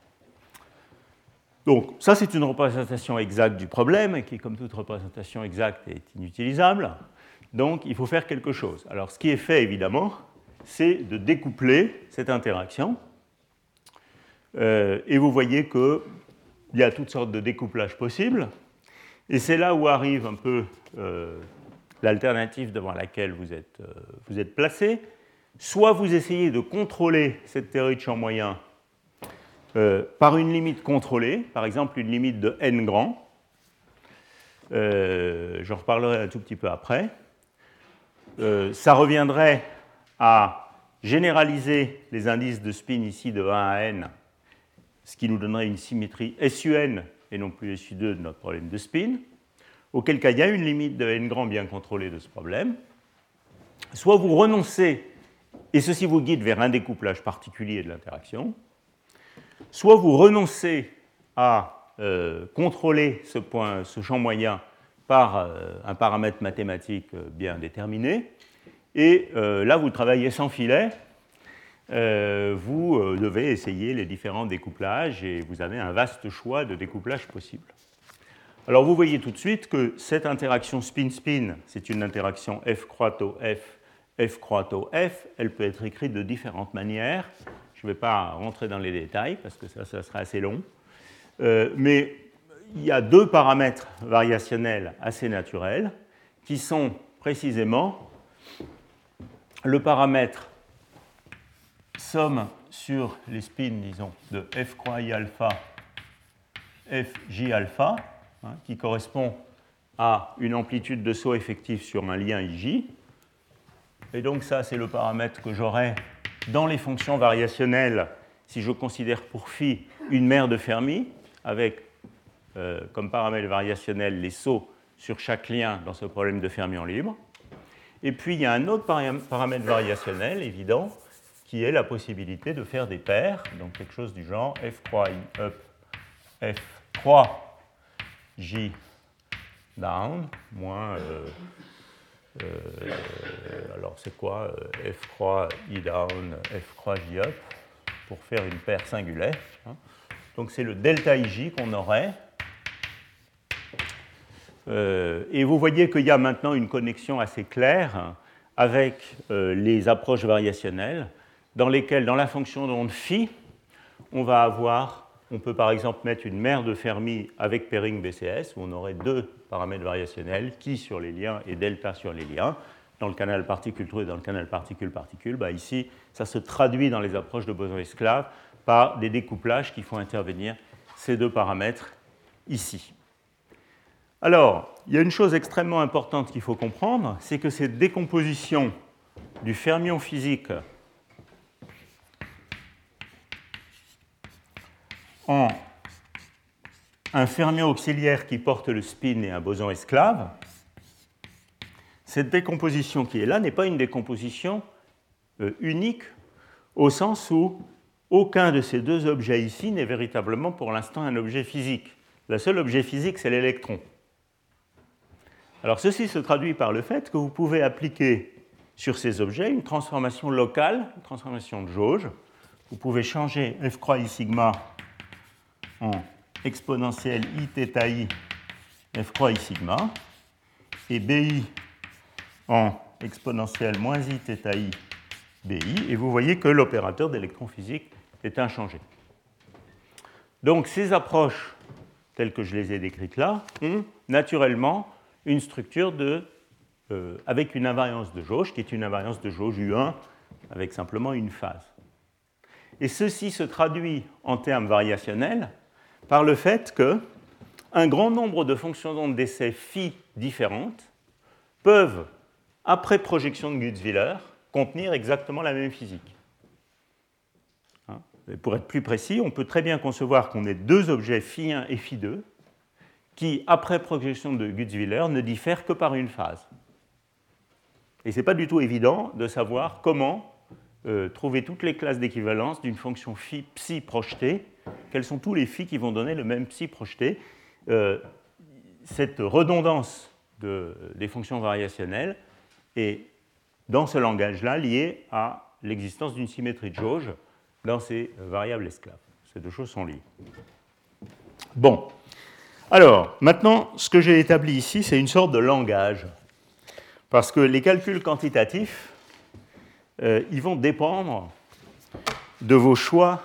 Donc, ça, c'est une représentation exacte du problème, qui, comme toute représentation exacte, est inutilisable. Donc, il faut faire quelque chose. Alors, ce qui est fait, évidemment, c'est de découpler cette interaction. Et vous voyez qu'il y a toutes sortes de découplages possibles. Et c'est là où arrive un peu l'alternative devant laquelle vous êtes placé. Soit vous essayez de contrôler cette théorie de champ moyen par une limite contrôlée, par exemple une limite de n grand. J'en reparlerai un tout petit peu après. Ça reviendrait à généraliser les indices de spin ici de 1 à n, ce qui nous donnerait une symétrie SUN et non plus SU2 de notre problème de spin, auquel cas il y a une limite de n grand bien contrôlée de ce problème. Soit vous renoncez, et ceci vous guide vers un découplage particulier de l'interaction, soit vous renoncez à contrôler ce champ moyen par un paramètre mathématique bien déterminé, et là vous travaillez sans filet, vous devez essayer les différents découplages, et vous avez un vaste choix de découplages possibles. Alors vous voyez tout de suite que cette interaction spin-spin, c'est une interaction F croix tau F, F croix tau F, elle peut être écrite de différentes manières. Je ne vais pas rentrer dans les détails parce que ça serait assez long. Mais il y a deux paramètres variationnels assez naturels qui sont précisément le paramètre somme sur les spins, disons, de F croix I alpha, F J alpha, hein, qui correspond à une amplitude de saut effectif sur un lien IJ. Et donc ça, c'est le paramètre que j'aurai dans les fonctions variationnelles si je considère pour phi une mère de Fermi, avec comme paramètre variationnel les sauts sur chaque lien dans ce problème de fermions libres. Et puis il y a un autre paramètre variationnel évident, qui est la possibilité de faire des paires, donc quelque chose du genre F croix I up, F croix J down, moins... alors c'est quoi F croix I down, F croix J up, pour faire une paire singulaire. Hein. Donc c'est le delta IJ qu'on aurait. Et vous voyez qu'il y a maintenant une connexion assez claire avec les approches variationnelles, dans lesquelles, dans la fonction d'onde phi, on peut par exemple mettre une mère de Fermi avec pairing BCS, où on aurait deux paramètres variationnels, qui sur les liens et delta sur les liens, dans le canal particule-trou et dans le canal particule-particule. Ici, ça se traduit dans les approches de bosons esclaves par des découplages qui font intervenir ces deux paramètres ici. Alors, il y a une chose extrêmement importante qu'il faut comprendre, c'est que cette décomposition du fermion physique en un fermion auxiliaire qui porte le spin et un boson esclave, cette décomposition qui est là n'est pas une décomposition unique au sens où aucun de ces deux objets ici n'est véritablement pour l'instant un objet physique. Le seul objet physique, c'est l'électron. Alors ceci se traduit par le fait que vous pouvez appliquer sur ces objets une transformation locale, une transformation de jauge. Vous pouvez changer f croix i sigma en exponentielle i θ i f croix i sigma et bi en exponentielle moins i θ i bi, et vous voyez que l'opérateur d'électron physique est inchangé. Donc ces approches, telles que je les ai décrites là, ont naturellement une structure avec une invariance de jauge, qui est une invariance de jauge U1 avec simplement une phase. Et ceci se traduit en termes variationnels par le fait qu'un grand nombre de fonctions d'onde d'essai phi différentes peuvent, après projection de Gutzwiller, contenir exactement la même physique. Et pour être plus précis, on peut très bien concevoir qu'on ait deux objets φ1 et φ2 qui, après projection de Gutzwiller, ne diffèrent que par une phase. Et ce n'est pas du tout évident de savoir comment trouver toutes les classes d'équivalence d'une fonction psi projetée. Quels sont tous les phi qui vont donner le même psi projeté. Cette redondance des fonctions variationnelles est, dans ce langage-là, liée à l'existence d'une symétrie de jauge dans ces variables esclaves. Ces deux choses sont liées. Bon. Alors, maintenant, ce que j'ai établi ici, c'est une sorte de langage. Parce que les calculs quantitatifs, ils vont dépendre de vos choix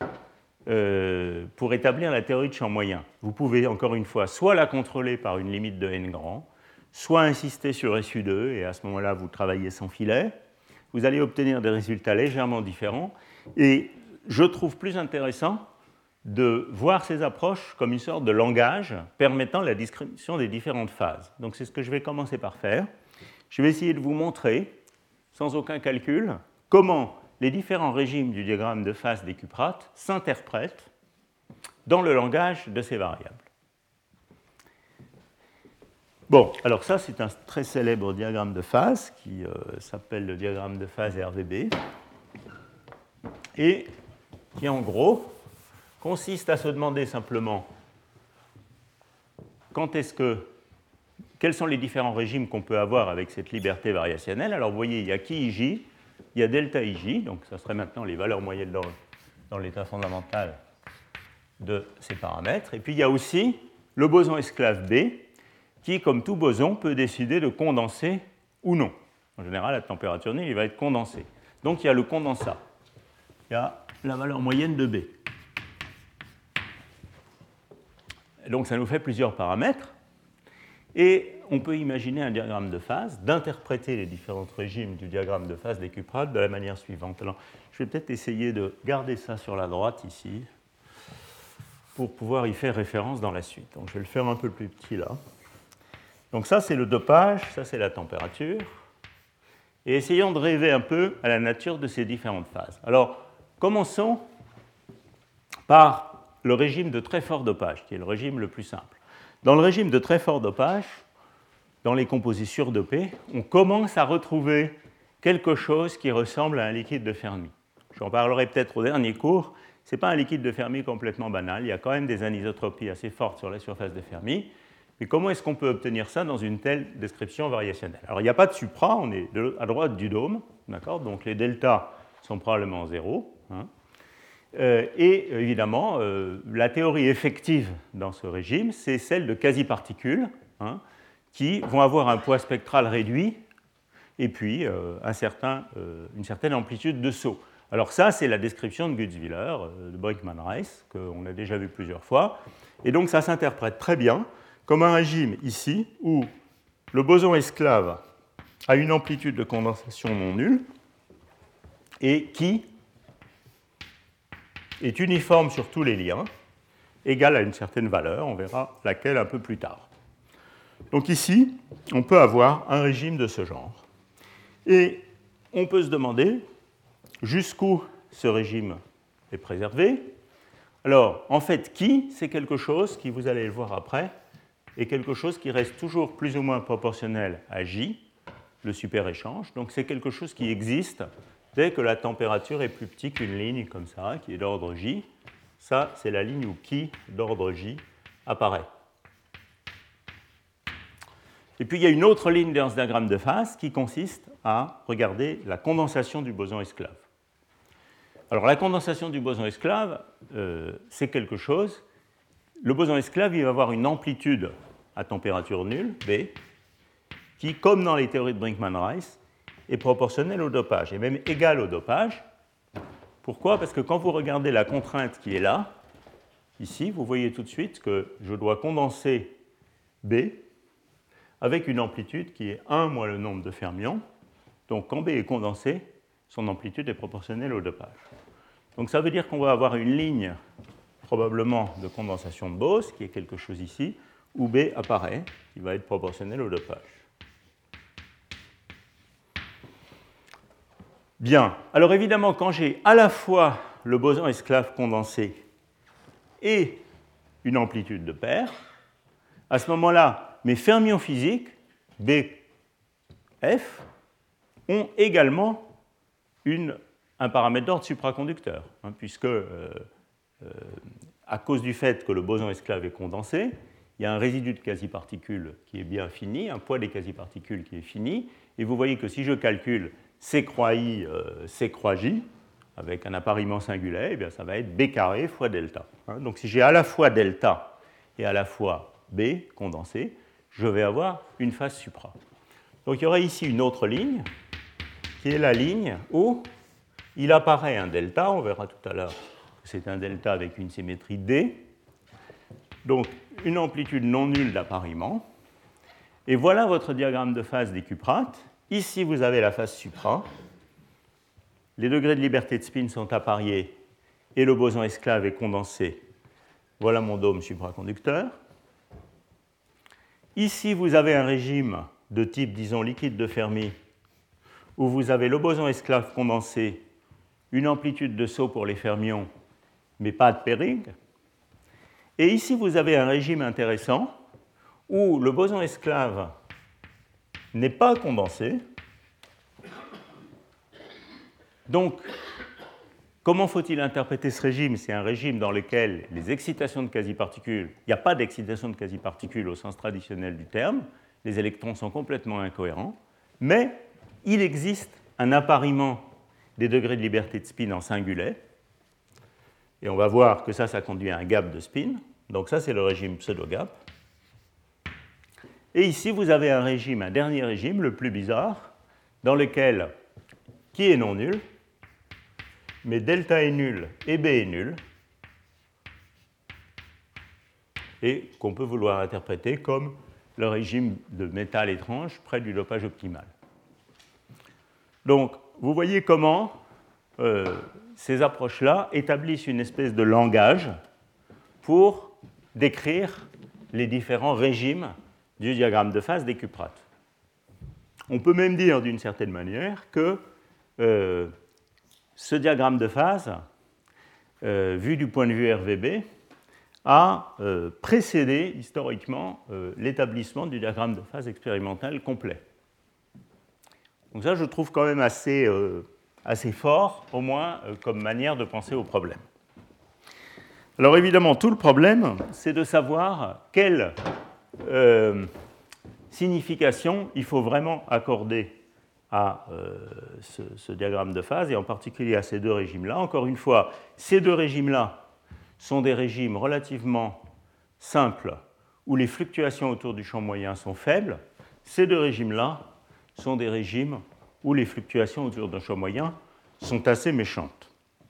pour établir la théorie de champ moyen. Vous pouvez, encore une fois, soit la contrôler par une limite de n grand, soit insister sur SU2, et à ce moment-là, vous travaillez sans filet. Vous allez obtenir des résultats légèrement différents. Et je trouve plus intéressant de voir ces approches comme une sorte de langage permettant la description des différentes phases. Donc c'est ce que je vais commencer par faire. Je vais essayer de vous montrer, sans aucun calcul, comment les différents régimes du diagramme de phase des cuprates s'interprètent dans le langage de ces variables. Bon, alors ça c'est un très célèbre diagramme de phase qui s'appelle le diagramme de phase RVB et qui en gros consiste à se demander simplement quels sont les différents régimes qu'on peut avoir avec cette liberté variationnelle. Alors vous voyez, il y a qui ij, il y a delta ij, donc ça serait maintenant les valeurs moyennes dans l'état fondamental de ces paramètres. Et puis il y a aussi le boson esclave B, qui, comme tout boson, peut décider de condenser ou non. En général, à température nulle, il va être condensé. Donc il y a le condensat. Il y a la valeur moyenne de B. Et donc ça nous fait plusieurs paramètres. Et on peut imaginer un diagramme de phase, d'interpréter les différents régimes du diagramme de phase des cuprates de la manière suivante. Alors, je vais peut-être essayer de garder ça sur la droite ici pour pouvoir y faire référence dans la suite. Donc je vais le faire un peu plus petit là. Donc ça c'est le dopage, ça c'est la température. Et essayons de rêver un peu à la nature de ces différentes phases. Alors, commençons par le régime de très fort dopage, qui est le régime le plus simple. Dans le régime de très fort dopage, dans les composés surdopés, on commence à retrouver quelque chose qui ressemble à un liquide de Fermi. J'en parlerai peut-être au dernier cours. Ce n'est pas un liquide de Fermi complètement banal. Il y a quand même des anisotropies assez fortes sur la surface de Fermi. Mais comment est-ce qu'on peut obtenir ça dans une telle description variationnelle? Alors, il n'y a pas de supra, on est à droite du dôme, d'accord? Donc les deltas sont probablement 0. Hein. Et évidemment, la théorie effective dans ce régime, c'est celle de quasi-particules hein, qui vont avoir un poids spectral réduit et puis une certaine amplitude de saut. Alors ça, c'est la description de Gutzwiller, de Brinkman-Rice, qu'on a déjà vu plusieurs fois. Et donc ça s'interprète très bien comme un régime ici où le boson esclave a une amplitude de condensation non nulle et qui est uniforme sur tous les liens, égale à une certaine valeur, on verra laquelle un peu plus tard. Donc ici, on peut avoir un régime de ce genre. Et on peut se demander jusqu'où ce régime est préservé. Alors, en fait, qui, c'est quelque chose qui, vous allez le voir après, est quelque chose qui reste toujours plus ou moins proportionnel à J, le super-échange. Donc, c'est quelque chose qui existe dès que la température est plus petite qu'une ligne comme ça, qui est d'ordre J. Ça, c'est la ligne où qui d'ordre J apparaît. Et puis, il y a une autre ligne dans ce diagramme de phase qui consiste à regarder la condensation du boson esclave. Alors, la condensation du boson esclave, c'est quelque chose. Le boson esclave, il va avoir une amplitude à température nulle, B, qui, comme dans les théories de Brinkman-Rice, est proportionnelle au dopage, et même égale au dopage. Pourquoi? Parce que quand vous regardez la contrainte qui est là, ici, vous voyez tout de suite que je dois condenser B avec une amplitude qui est 1 moins le nombre de fermions. Donc, quand B est condensé, son amplitude est proportionnelle au dopage. Donc, ça veut dire qu'on va avoir une ligne, probablement de condensation de Bose, qui est quelque chose ici, où B apparaît, qui va être proportionnel au dopage. Bien. Alors, évidemment, quand j'ai à la fois le boson esclave condensé et une amplitude de paire, à ce moment-là, mes fermions physiques, B, F, ont également un paramètre d'ordre supraconducteur, puisque, à cause du fait que le boson esclave est condensé, il y a un résidu de quasi-particules qui est bien fini, un poids des quasi-particules qui est fini, et vous voyez que si je calcule C croix I, C croix J, avec un appariement singulier, eh bien, ça va être B carré fois delta. Donc si j'ai à la fois delta et à la fois B condensé, je vais avoir une phase supra. Donc il y aurait ici une autre ligne, qui est la ligne où il apparaît un delta, on verra tout à l'heure que c'est un delta avec une symétrie D, donc une amplitude non nulle d'appariement. Et voilà votre diagramme de phase des cuprates. Ici, vous avez la phase supra. Les degrés de liberté de spin sont appariés et le boson esclave est condensé. Voilà mon dôme supraconducteur. Ici, vous avez un régime de type, disons, liquide de Fermi, où vous avez le boson esclave condensé, une amplitude de saut pour les fermions, mais pas de pairing. Et ici, vous avez un régime intéressant où le boson esclave n'est pas condensé. Donc, comment faut-il interpréter ce régime? C'est un régime dans lequel les excitations de quasi-particules, il n'y a pas d'excitation de quasi-particules au sens traditionnel du terme, les électrons sont complètement incohérents, mais il existe un appariement des degrés de liberté de spin en singulet, et on va voir que ça conduit à un gap de spin, donc ça c'est le régime pseudo-gap. Et ici vous avez un dernier régime, le plus bizarre, dans lequel qui est non nul, mais delta est nul et B est nul, et qu'on peut vouloir interpréter comme le régime de métal étrange près du dopage optimal. Donc, vous voyez comment ces approches-là établissent une espèce de langage pour décrire les différents régimes du diagramme de phase des cuprates. On peut même dire d'une certaine manière que ce diagramme de phase, vu du point de vue RVB, a précédé historiquement l'établissement du diagramme de phase expérimental complet. Donc ça, je trouve quand même assez fort, au moins comme manière de penser au problème. Alors évidemment, tout le problème, c'est de savoir quelle signification il faut vraiment accorder à ce diagramme de phase, et en particulier à ces deux régimes-là. Encore une fois, ces deux régimes-là sont des régimes relativement simples, où les fluctuations autour du champ moyen sont faibles. Ces deux régimes-là sont des régimes où les fluctuations autour d'un champ moyen sont assez méchantes.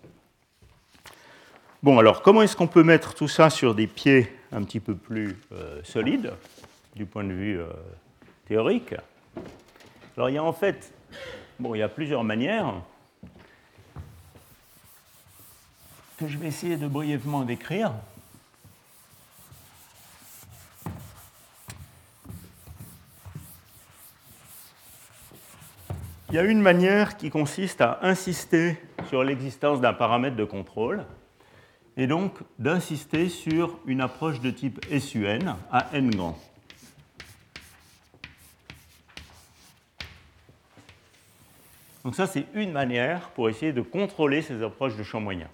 Bon, alors, comment est-ce qu'on peut mettre tout ça sur des pieds un petit peu plus solides, du point de vue théorique? Alors, il y a en fait, il y a plusieurs manières que je vais essayer de brièvement décrire. Il y a une manière qui consiste à insister sur l'existence d'un paramètre de contrôle et donc d'insister sur une approche de type SUN à n grand. Donc ça, c'est une manière pour essayer de contrôler ces approches de champ moyen.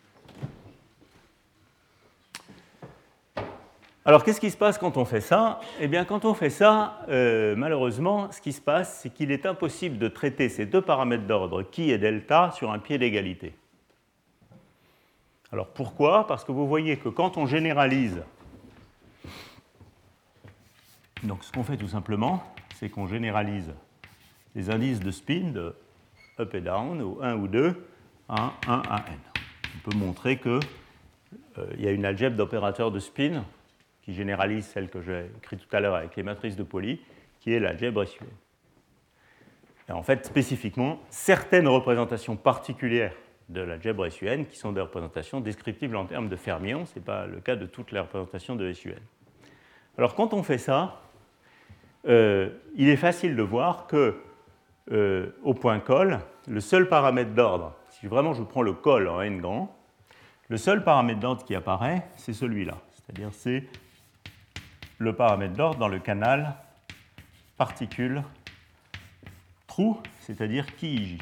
Alors, qu'est-ce qui se passe quand on fait ça? Eh bien, quand on fait ça, malheureusement, ce qui se passe, c'est qu'il est impossible de traiter ces deux paramètres d'ordre, chi et delta, sur un pied d'égalité. Alors, pourquoi? Parce que vous voyez que quand on généralise, donc ce qu'on fait tout simplement, c'est qu'on généralise les indices de spin de up et down, ou 1 ou 2, à 1 à n. On peut montrer qu'il y a une algèbre d'opérateurs de spin qui généralise celle que j'ai écrite tout à l'heure avec les matrices de Pauli, qui est l'algèbre SUN. Et en fait, spécifiquement, certaines représentations particulières de l'algèbre SUN qui sont des représentations descriptibles en termes de fermions, ce n'est pas le cas de toutes les représentations de SUN. Alors, quand on fait ça, il est facile de voir que au point col, le seul paramètre d'ordre, si vraiment je prends le col en n grand, le seul paramètre d'ordre qui apparaît, c'est celui-là. C'est-à-dire c'est le paramètre d'ordre dans le canal particule trou, c'est-à-dire chi ij.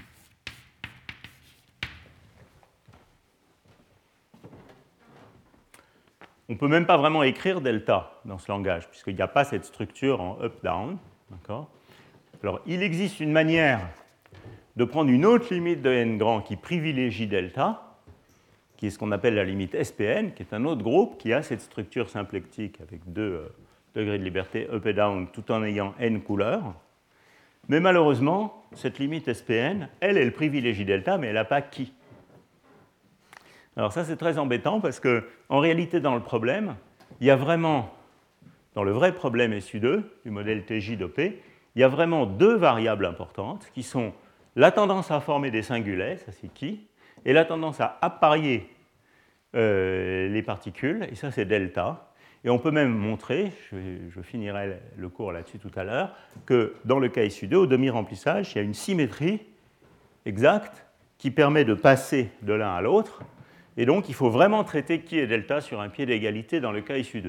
On ne peut même pas vraiment écrire delta dans ce langage, puisqu'il n'y a pas cette structure en up-down. Alors, il existe une manière de prendre une autre limite de n grand qui privilégie delta, qui est ce qu'on appelle la limite SPN, qui est un autre groupe qui a cette structure symplectique avec 2 degrés de liberté up et down tout en ayant n couleurs. Mais malheureusement, cette limite SPN, elle privilégie delta, mais elle n'a pas chi. Alors ça, c'est très embêtant parce qu'en réalité, dans le problème, il y a vraiment, dans le vrai problème SU2 du modèle TJ de P, il y a vraiment 2 variables importantes qui sont la tendance à former des singulets, ça c'est chi, et la tendance à apparier les particules, et ça c'est delta. Et on peut même montrer, je finirai le cours là-dessus tout à l'heure, que dans le cas SU2, au demi-remplissage, il y a une symétrie exacte qui permet de passer de l'un à l'autre, et donc il faut vraiment traiter chi et delta sur un pied d'égalité dans le cas SU2.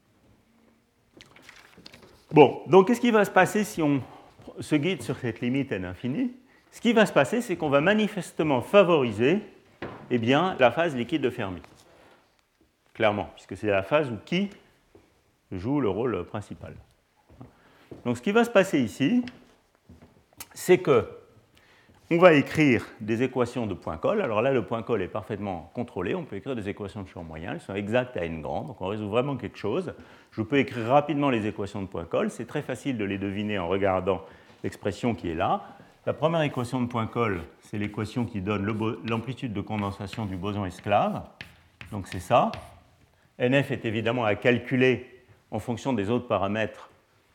Bon, donc qu'est-ce qui va se passer si on se guide sur cette limite n infinie? Ce qui va se passer, c'est qu'on va manifestement favoriser la phase liquide de Fermi. Clairement, puisque c'est la phase où chi joue le rôle principal. Donc ce qui va se passer ici, c'est que on va écrire des équations de point col. Alors là, le point col est parfaitement contrôlé. On peut écrire des équations de champ moyen. Elles sont exactes à n grand. Donc on résout vraiment quelque chose. Je peux écrire rapidement les équations de point col. C'est très facile de les deviner en regardant l'expression qui est là. La première équation de point col, c'est l'équation qui donne l'amplitude de condensation du boson esclave. Donc c'est ça. NF est évidemment à calculer en fonction des autres paramètres,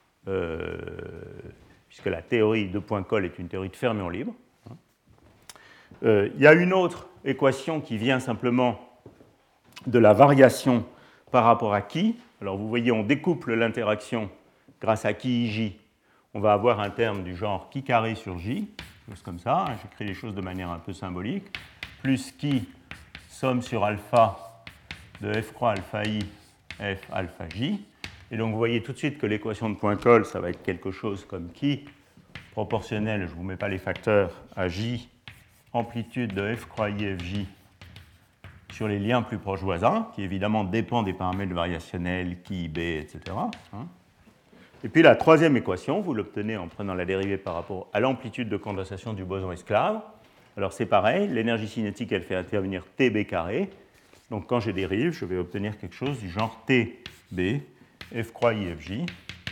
puisque la théorie de point col est une théorie de fermions libres. Il y a une autre équation qui vient simplement de la variation par rapport à chi. Alors vous voyez, on découple l'interaction grâce à chi ij. On va avoir un terme du genre chi carré sur j, chose comme ça. J'écris les choses de manière un peu symbolique. Plus chi somme sur alpha de f croix alpha i f alpha j. Et donc vous voyez tout de suite que l'équation de point col, ça va être quelque chose comme chi proportionnel, je ne vous mets pas les facteurs, à j amplitude de f croix i f j sur les liens plus proches voisins, qui évidemment dépendent des paramètres variationnels, chi, b, etc. Et puis la troisième équation, vous l'obtenez en prenant la dérivée par rapport à l'amplitude de condensation du boson esclave. Alors c'est pareil, l'énergie cinétique, elle fait intervenir Tb carré. Donc quand je dérive, je vais obtenir quelque chose du genre Tb, f croix i f j.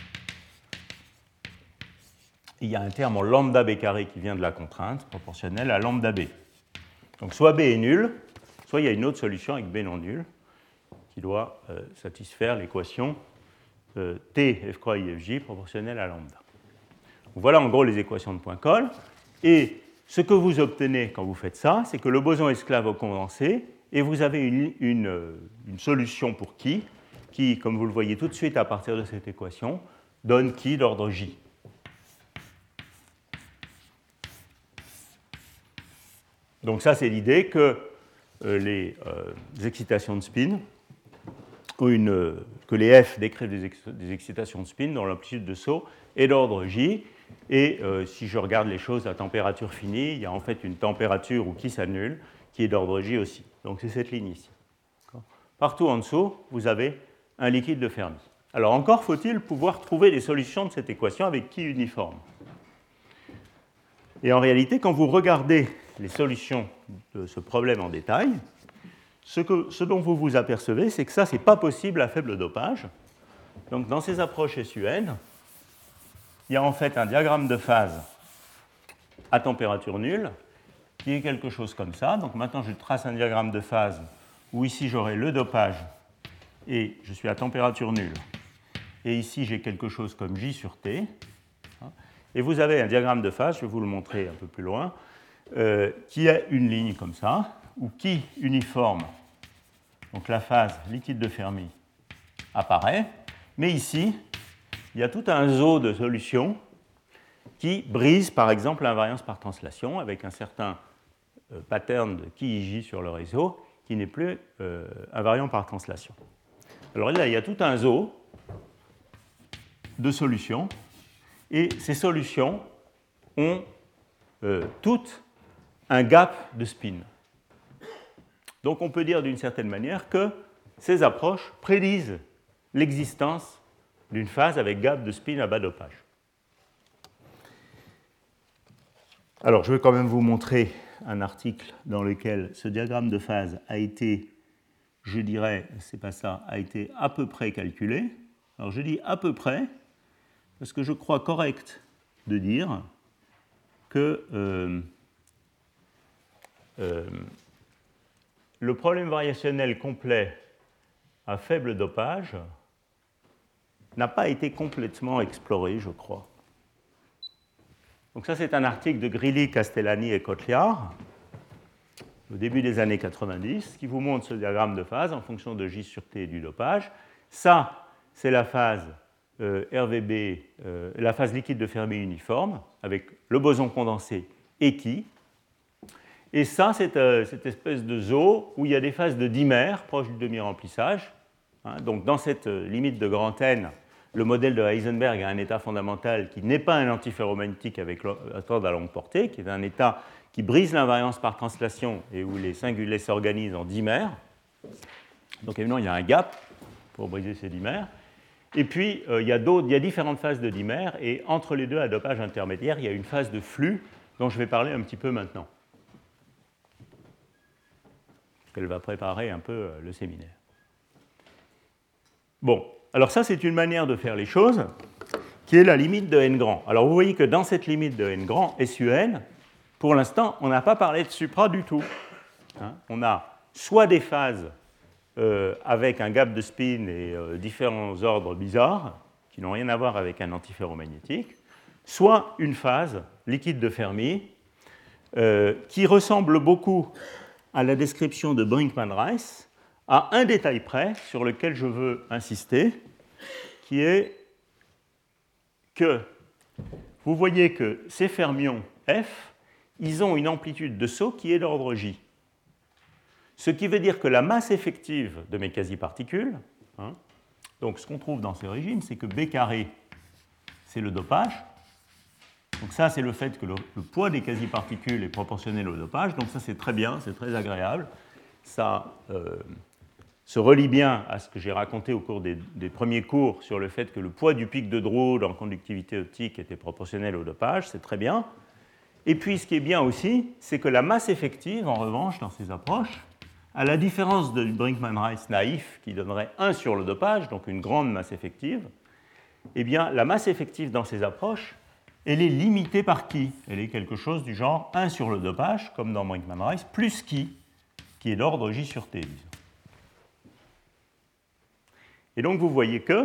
Il y a un terme en lambda b carré qui vient de la contrainte proportionnelle à lambda b. Donc soit b est nul, soit il y a une autre solution avec b non nul qui doit satisfaire l'équation T f croix i f j proportionnelle à lambda. Donc voilà en gros les équations de point col. Et ce que vous obtenez quand vous faites ça, c'est que le boson esclave est condensé et vous avez une solution pour chi qui, comme vous le voyez tout de suite à partir de cette équation, donne chi d'ordre j. Donc ça, c'est l'idée que les excitations de spin, ou que les F décrivent des excitations de spin dont l'amplitude de saut est d'ordre J. Et si je regarde les choses à température finie, il y a en fait une température où qui s'annule, qui est d'ordre J aussi. Donc c'est cette ligne ici. Partout en dessous, vous avez un liquide de Fermi. Alors encore faut-il pouvoir trouver des solutions de cette équation avec qui uniforme. Et en réalité, quand vous regardez les solutions de ce problème en détail, ce dont vous vous apercevez, c'est que ça, ce n'est pas possible à faible dopage. Donc dans ces approches SUN, il y a en fait un diagramme de phase à température nulle qui est quelque chose comme ça. Donc maintenant, je trace un diagramme de phase où ici, j'aurai le dopage et je suis à température nulle. Et ici, j'ai quelque chose comme J sur T. Et vous avez un diagramme de phase, je vais vous le montrer un peu plus loin, qui a une ligne comme ça, où qui uniforme, donc la phase liquide de Fermi, apparaît. Mais ici, il y a tout un zoo de solutions qui brise, par exemple, l'invariance par translation avec un certain pattern de Ki-J sur le réseau qui n'est plus invariant par translation. Alors là, il y a tout un zoo de solutions, et ces solutions ont toutes un gap de spin. Donc on peut dire d'une certaine manière que ces approches prédisent l'existence d'une phase avec gap de spin à bas dopage. Alors je vais quand même vous montrer un article dans lequel ce diagramme de phase a été, je dirais, c'est pas ça, a été à peu près calculé. Alors je dis à peu près parce que je crois correct de dire que le problème variationnel complet à faible dopage n'a pas été complètement exploré, je crois. Donc ça, c'est un article de Grilly, Castellani et Kotlyar, au début des années 90, qui vous montre ce diagramme de phase en fonction de J sur T et du dopage. Ça, c'est la phase RVB, la phase liquide de Fermi uniforme, avec le boson condensé et Ki. Et ça, c'est cette espèce de zoo où il y a des phases de dimères proches du demi-remplissage. Donc dans cette limite de grand N, le modèle de Heisenberg a un état fondamental qui n'est pas un antiferromagnétique avec l'accord à longue portée, qui est un état qui brise l'invariance par translation et où les singulets s'organisent en dimères. Donc évidemment, il y a un gap pour briser ces dimères. Et puis, il y a différentes phases de dimères, et entre les deux, à dopage intermédiaire, il y a une phase de flux dont je vais parler un petit peu maintenant. Elle va préparer un peu le séminaire. Bon, alors ça, c'est une manière de faire les choses qui est la limite de n grand. Alors vous voyez que dans cette limite de n grand, SUN, pour l'instant, on n'a pas parlé de supra du tout. On a soit des phases avec un gap de spin et différents ordres bizarres qui n'ont rien à voir avec un antiferromagnétique, soit une phase liquide de Fermi qui ressemble beaucoup à la description de Brinkman-Rice, à un détail près sur lequel je veux insister, qui est que vous voyez que ces fermions F, ils ont une amplitude de saut qui est d'ordre J. Ce qui veut dire que la masse effective de mes quasi-particules, donc ce qu'on trouve dans ces régimes, c'est que B carré, c'est le dopage. Donc ça, c'est le fait que le poids des quasi-particules est proportionnel au dopage. Donc ça, c'est très bien, c'est très agréable. Ça se relie bien à ce que j'ai raconté au cours des premiers cours sur le fait que le poids du pic de Drude en conductivité optique était proportionnel au dopage. C'est très bien. Et puis, ce qui est bien aussi, c'est que la masse effective, en revanche, dans ces approches, à la différence de Brinkman-Rice naïf, qui donnerait 1 sur le dopage, donc une grande masse effective, eh bien, la masse effective dans ces approches, elle est limitée par qui? Elle est quelque chose du genre 1 sur le dopage, comme dans Brinkman-Rice, plus qui est d'ordre J sur T, disons. Et donc, vous voyez que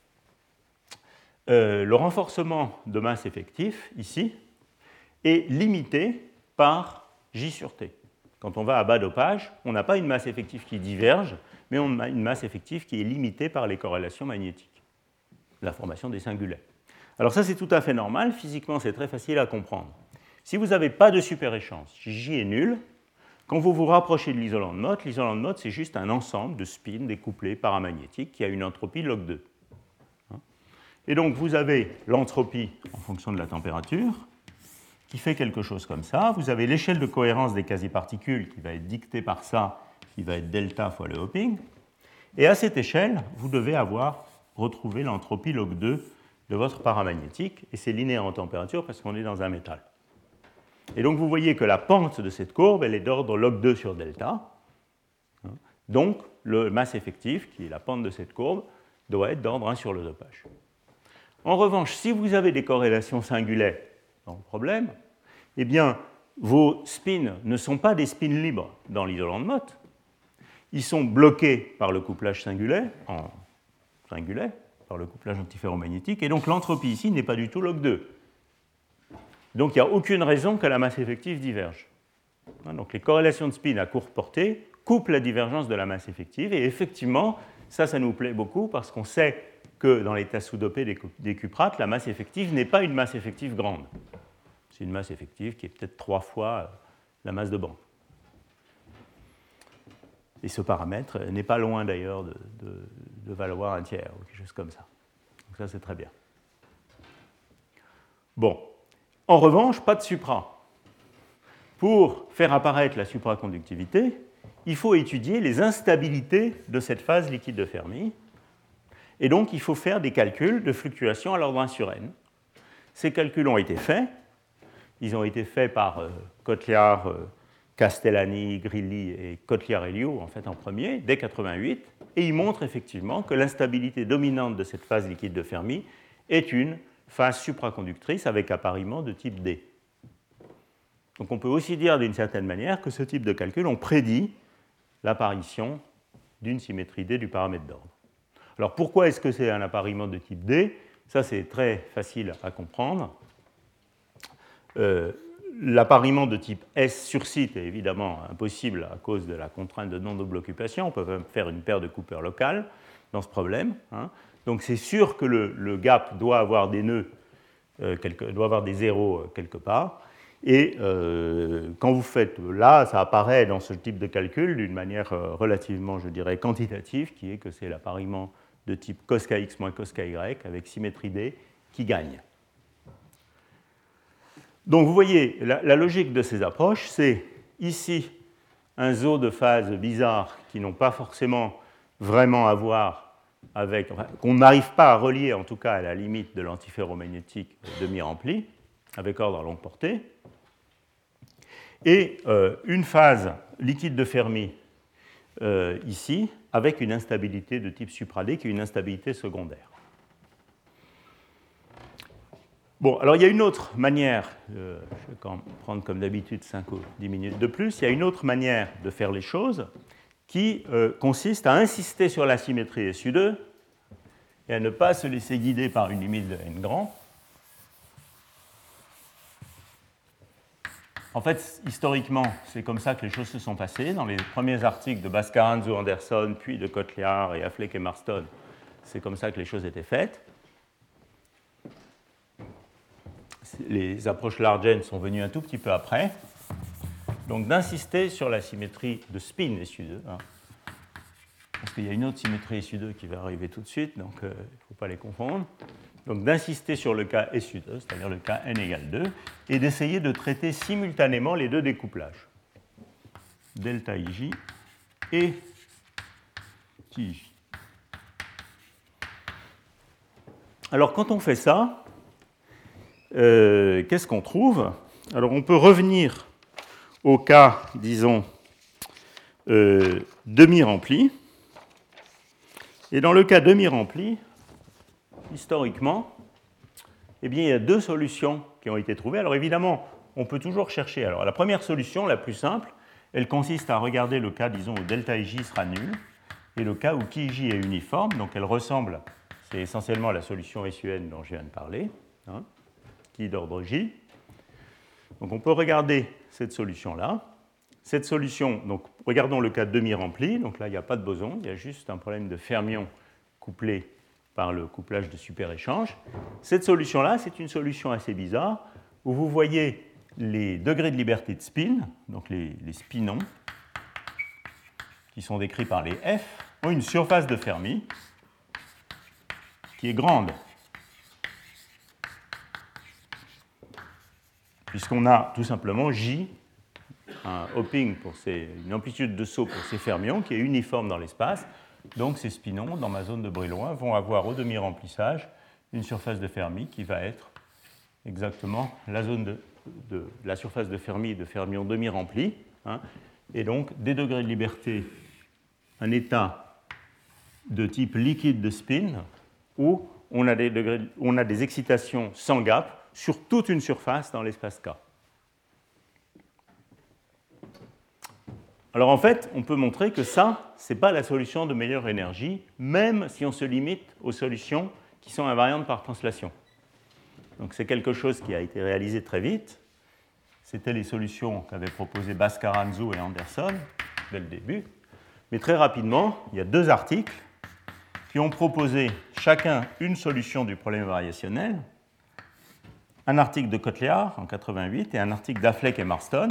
le renforcement de masse effectif, ici, est limité par J sur T. Quand on va à bas dopage, on n'a pas une masse effective qui diverge, mais on a une masse effective qui est limitée par les corrélations magnétiques, la formation des singulets. Alors ça, c'est tout à fait normal. Physiquement, c'est très facile à comprendre. Si vous n'avez pas de super-échange, si J est nul, Quand vous vous rapprochez de l'isolant de Mott, c'est juste un ensemble de spins découplés paramagnétiques qui a une entropie log 2. Et donc vous avez l'entropie en fonction de la température, qui fait quelque chose comme ça. Vous avez l'échelle de cohérence des quasi-particules qui va être dictée par ça, qui va être delta fois le hopping. Et à cette échelle, vous devez avoir retrouvé l'entropie log 2 de votre paramagnétique, et c'est linéaire en température parce qu'on est dans un métal. Et donc vous voyez que la pente de cette courbe, elle est d'ordre log 2 sur delta. Donc le masse effectif, qui est la pente de cette courbe, doit être d'ordre 1 sur le dopage. En revanche, si vous avez des corrélations singulaires dans le problème, eh bien, vos spins ne sont pas des spins libres dans l'isolant de Mott. Ils sont bloqués par le couplage singulaire, par le couplage antiferromagnétique, et donc l'entropie ici n'est pas du tout log 2. Donc il n'y a aucune raison que la masse effective diverge. Donc les corrélations de spin à courte portée coupent la divergence de la masse effective, et effectivement, ça nous plaît beaucoup parce qu'on sait que dans l'état sous-dopé des cuprates, la masse effective n'est pas une masse effective grande. C'est une masse effective qui est peut-être 3 fois la masse de bande. Et ce paramètre n'est pas loin d'ailleurs de valoir un tiers ou quelque chose comme ça. Donc ça, c'est très bien. Bon. En revanche, pas de supra. Pour faire apparaître la supraconductivité, il faut étudier les instabilités de cette phase liquide de Fermi. Et donc, il faut faire des calculs de fluctuation à l'ordre 1 sur n. Ces calculs ont été faits. Ils ont été faits par Kotlyar, Castellani, Grilli et Kotlyar et Liu, en fait, en premier, dès 88. Et ils montrent effectivement que l'instabilité dominante de cette phase liquide de Fermi est une phase supraconductrice avec appariement de type D. Donc on peut aussi dire d'une certaine manière que ce type de calcul ont prédit l'apparition d'une symétrie D du paramètre d'ordre. Alors pourquoi est-ce que c'est un appariement de type D? Ça c'est très facile à comprendre. L'appariement de type S sur site est évidemment impossible à cause de la contrainte de non-double occupation. On peut même faire une paire de Cooper locales dans ce problème. Donc c'est sûr que le gap doit avoir des nœuds, doit avoir des zéros quelque part. Et quand vous faites là, ça apparaît dans ce type de calcul d'une manière relativement, je dirais, quantitative, qui est que c'est l'appariement de type cos kx moins cos ky avec symétrie D qui gagne. Donc vous voyez, la logique de ces approches, c'est ici un zoo de phases bizarres qui n'ont pas forcément vraiment à voir avec, qu'on n'arrive pas à relier en tout cas à la limite de l'antiferromagnétique demi-rempli, avec ordre à longue portée, et une phase liquide de Fermi ici, avec une instabilité de type supra-D qui est une instabilité secondaire. Bon, alors il y a une autre manière, je vais prendre comme d'habitude 5 ou 10 minutes de plus, il y a une autre manière de faire les choses qui consiste à insister sur la symétrie SU2 et à ne pas se laisser guider par une limite de n grand. En fait, historiquement, c'est comme ça que les choses se sont passées. Dans les premiers articles de Bhaskaran, Anderson, puis de Kotlyar et Affleck et Marston, c'est comme ça que les choses étaient faites. Les approches Largen sont venues un tout petit peu après. Donc d'insister sur la symétrie de spin SU2. Parce qu'il y a une autre symétrie SU2 qui va arriver tout de suite, donc il ne faut pas les confondre. Donc d'insister sur le cas SU2, c'est-à-dire le cas n égale 2, et d'essayer de traiter simultanément les deux découplages, delta IJ et TIJ. Alors quand on fait ça, qu'est-ce qu'on trouve? Alors on peut revenir au cas, disons, demi-rempli. Et dans le cas demi-rempli, historiquement, eh bien, il y a deux solutions qui ont été trouvées. Alors évidemment, on peut toujours chercher. Alors la première solution, la plus simple, elle consiste à regarder le cas, disons, où delta IJ sera nul, et le cas où KIJ est uniforme, donc elle ressemble, c'est essentiellement la solution SUN dont je viens de parler, qui d'ordre J. Donc on peut regarder cette solution-là. Cette solution, donc regardons le cas demi-rempli, donc là il n'y a pas de boson, il y a juste un problème de fermion couplé par le couplage de super-échange. Cette solution-là, c'est une solution assez bizarre, où vous voyez les degrés de liberté de spin, donc les spinons, qui sont décrits par les F, ont une surface de Fermi qui est grande. Puisqu'on a tout simplement J, un hopping une amplitude de saut pour ces fermions qui est uniforme dans l'espace. Donc ces spinons, dans ma zone de Brillouin, vont avoir au demi-remplissage une surface de Fermi qui va être exactement la zone de la surface de Fermi de fermions demi-remplis. Hein, et donc des degrés de liberté, un état de type liquide de spin où on a des excitations sans gap sur toute une surface dans l'espace K. Alors en fait, on peut montrer que ça, ce n'est pas la solution de meilleure énergie, même si on se limite aux solutions qui sont invariantes par translation. Donc c'est quelque chose qui a été réalisé très vite. C'était les solutions qu'avaient proposées Bhaskaran-Zhu et Anderson dès le début. Mais très rapidement, il y a deux articles qui ont proposé chacun une solution du problème variationnel. Un article de Kotliar en 1988 et un article d'Affleck et Marston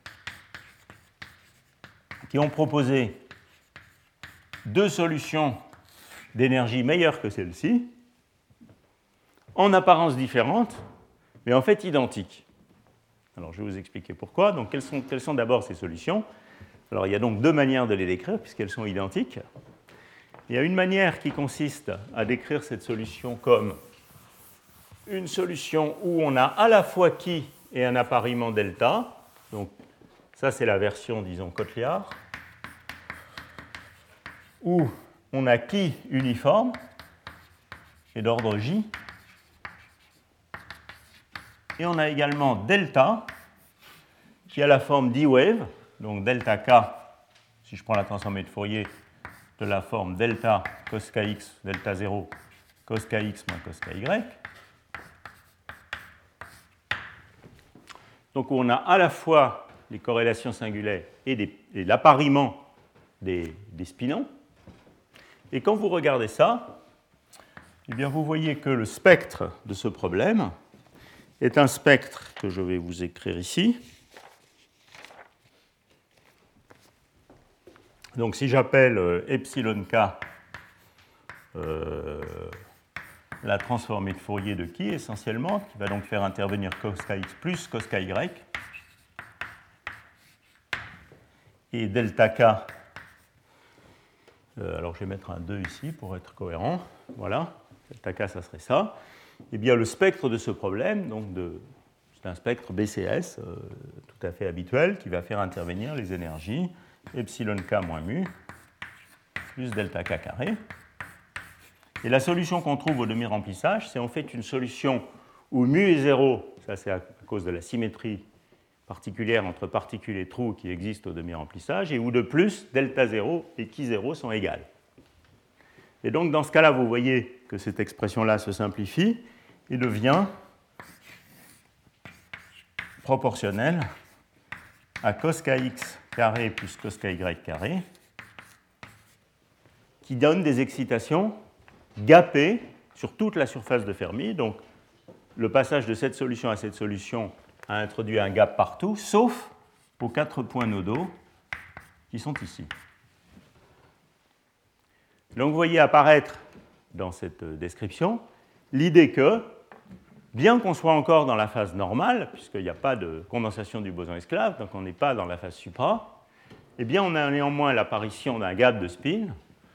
qui ont proposé deux solutions d'énergie meilleures que celle-ci, en apparence différentes, mais en fait identiques. Alors je vais vous expliquer pourquoi. Donc quelles sont d'abord ces solutions? Alors il y a donc deux manières de les décrire puisqu'elles sont identiques. Il y a une manière qui consiste à décrire cette solution comme une solution où on a à la fois chi et un appariement delta. Donc ça c'est la version, disons, Kotliar, où on a chi uniforme et d'ordre J. Et on a également delta qui a la forme d-wave, donc delta k, si je prends la transformée de Fourier, de la forme delta cos kx, delta 0, cos kx moins cos ky. Donc on a à la fois les corrélations singulaires et l'appariement des spinons. Et quand vous regardez ça, eh bien vous voyez que le spectre de ce problème est un spectre que je vais vous écrire ici. Donc si j'appelle epsilon k la transformée de Fourier de chi essentiellement, qui va donc faire intervenir cos kx plus cos ky, et delta k, alors je vais mettre un 2 ici pour être cohérent, voilà, delta k ça serait ça, et bien le spectre de ce problème, donc c'est un spectre BCS tout à fait habituel qui va faire intervenir les énergies epsilon k moins mu plus delta k carré. Et la solution qu'on trouve au demi-remplissage, c'est en fait une solution où mu est 0, ça c'est à cause de la symétrie particulière entre particules et trous qui existe au demi-remplissage, et où de plus, delta 0 et chi 0 sont égales. Et donc dans ce cas-là, vous voyez que cette expression-là se simplifie et devient proportionnelle à cos kx carré plus cos ky carré, qui donne des excitations gapées sur toute la surface de Fermi. Donc le passage de cette solution à cette solution a introduit un gap partout, sauf aux 4 points nodaux qui sont ici. Donc vous voyez apparaître dans cette description l'idée que, bien qu'on soit encore dans la phase normale, puisqu'il n'y a pas de condensation du boson esclave, donc on n'est pas dans la phase supra, eh bien on a néanmoins l'apparition d'un gap de spin,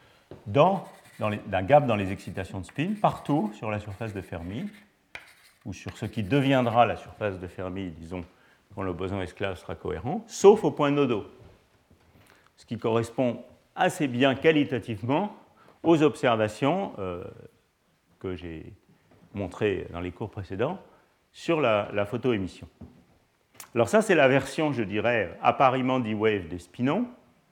d'un gap dans les excitations de spin, partout sur la surface de Fermi, ou sur ce qui deviendra la surface de Fermi, disons, quand le boson esclave sera cohérent, sauf aux points nodaux. Ce qui correspond assez bien qualitativement aux observations que j'ai montrées dans les cours précédents sur la photoémission. Alors ça, c'est la version, je dirais, appariement d-wave des spinons,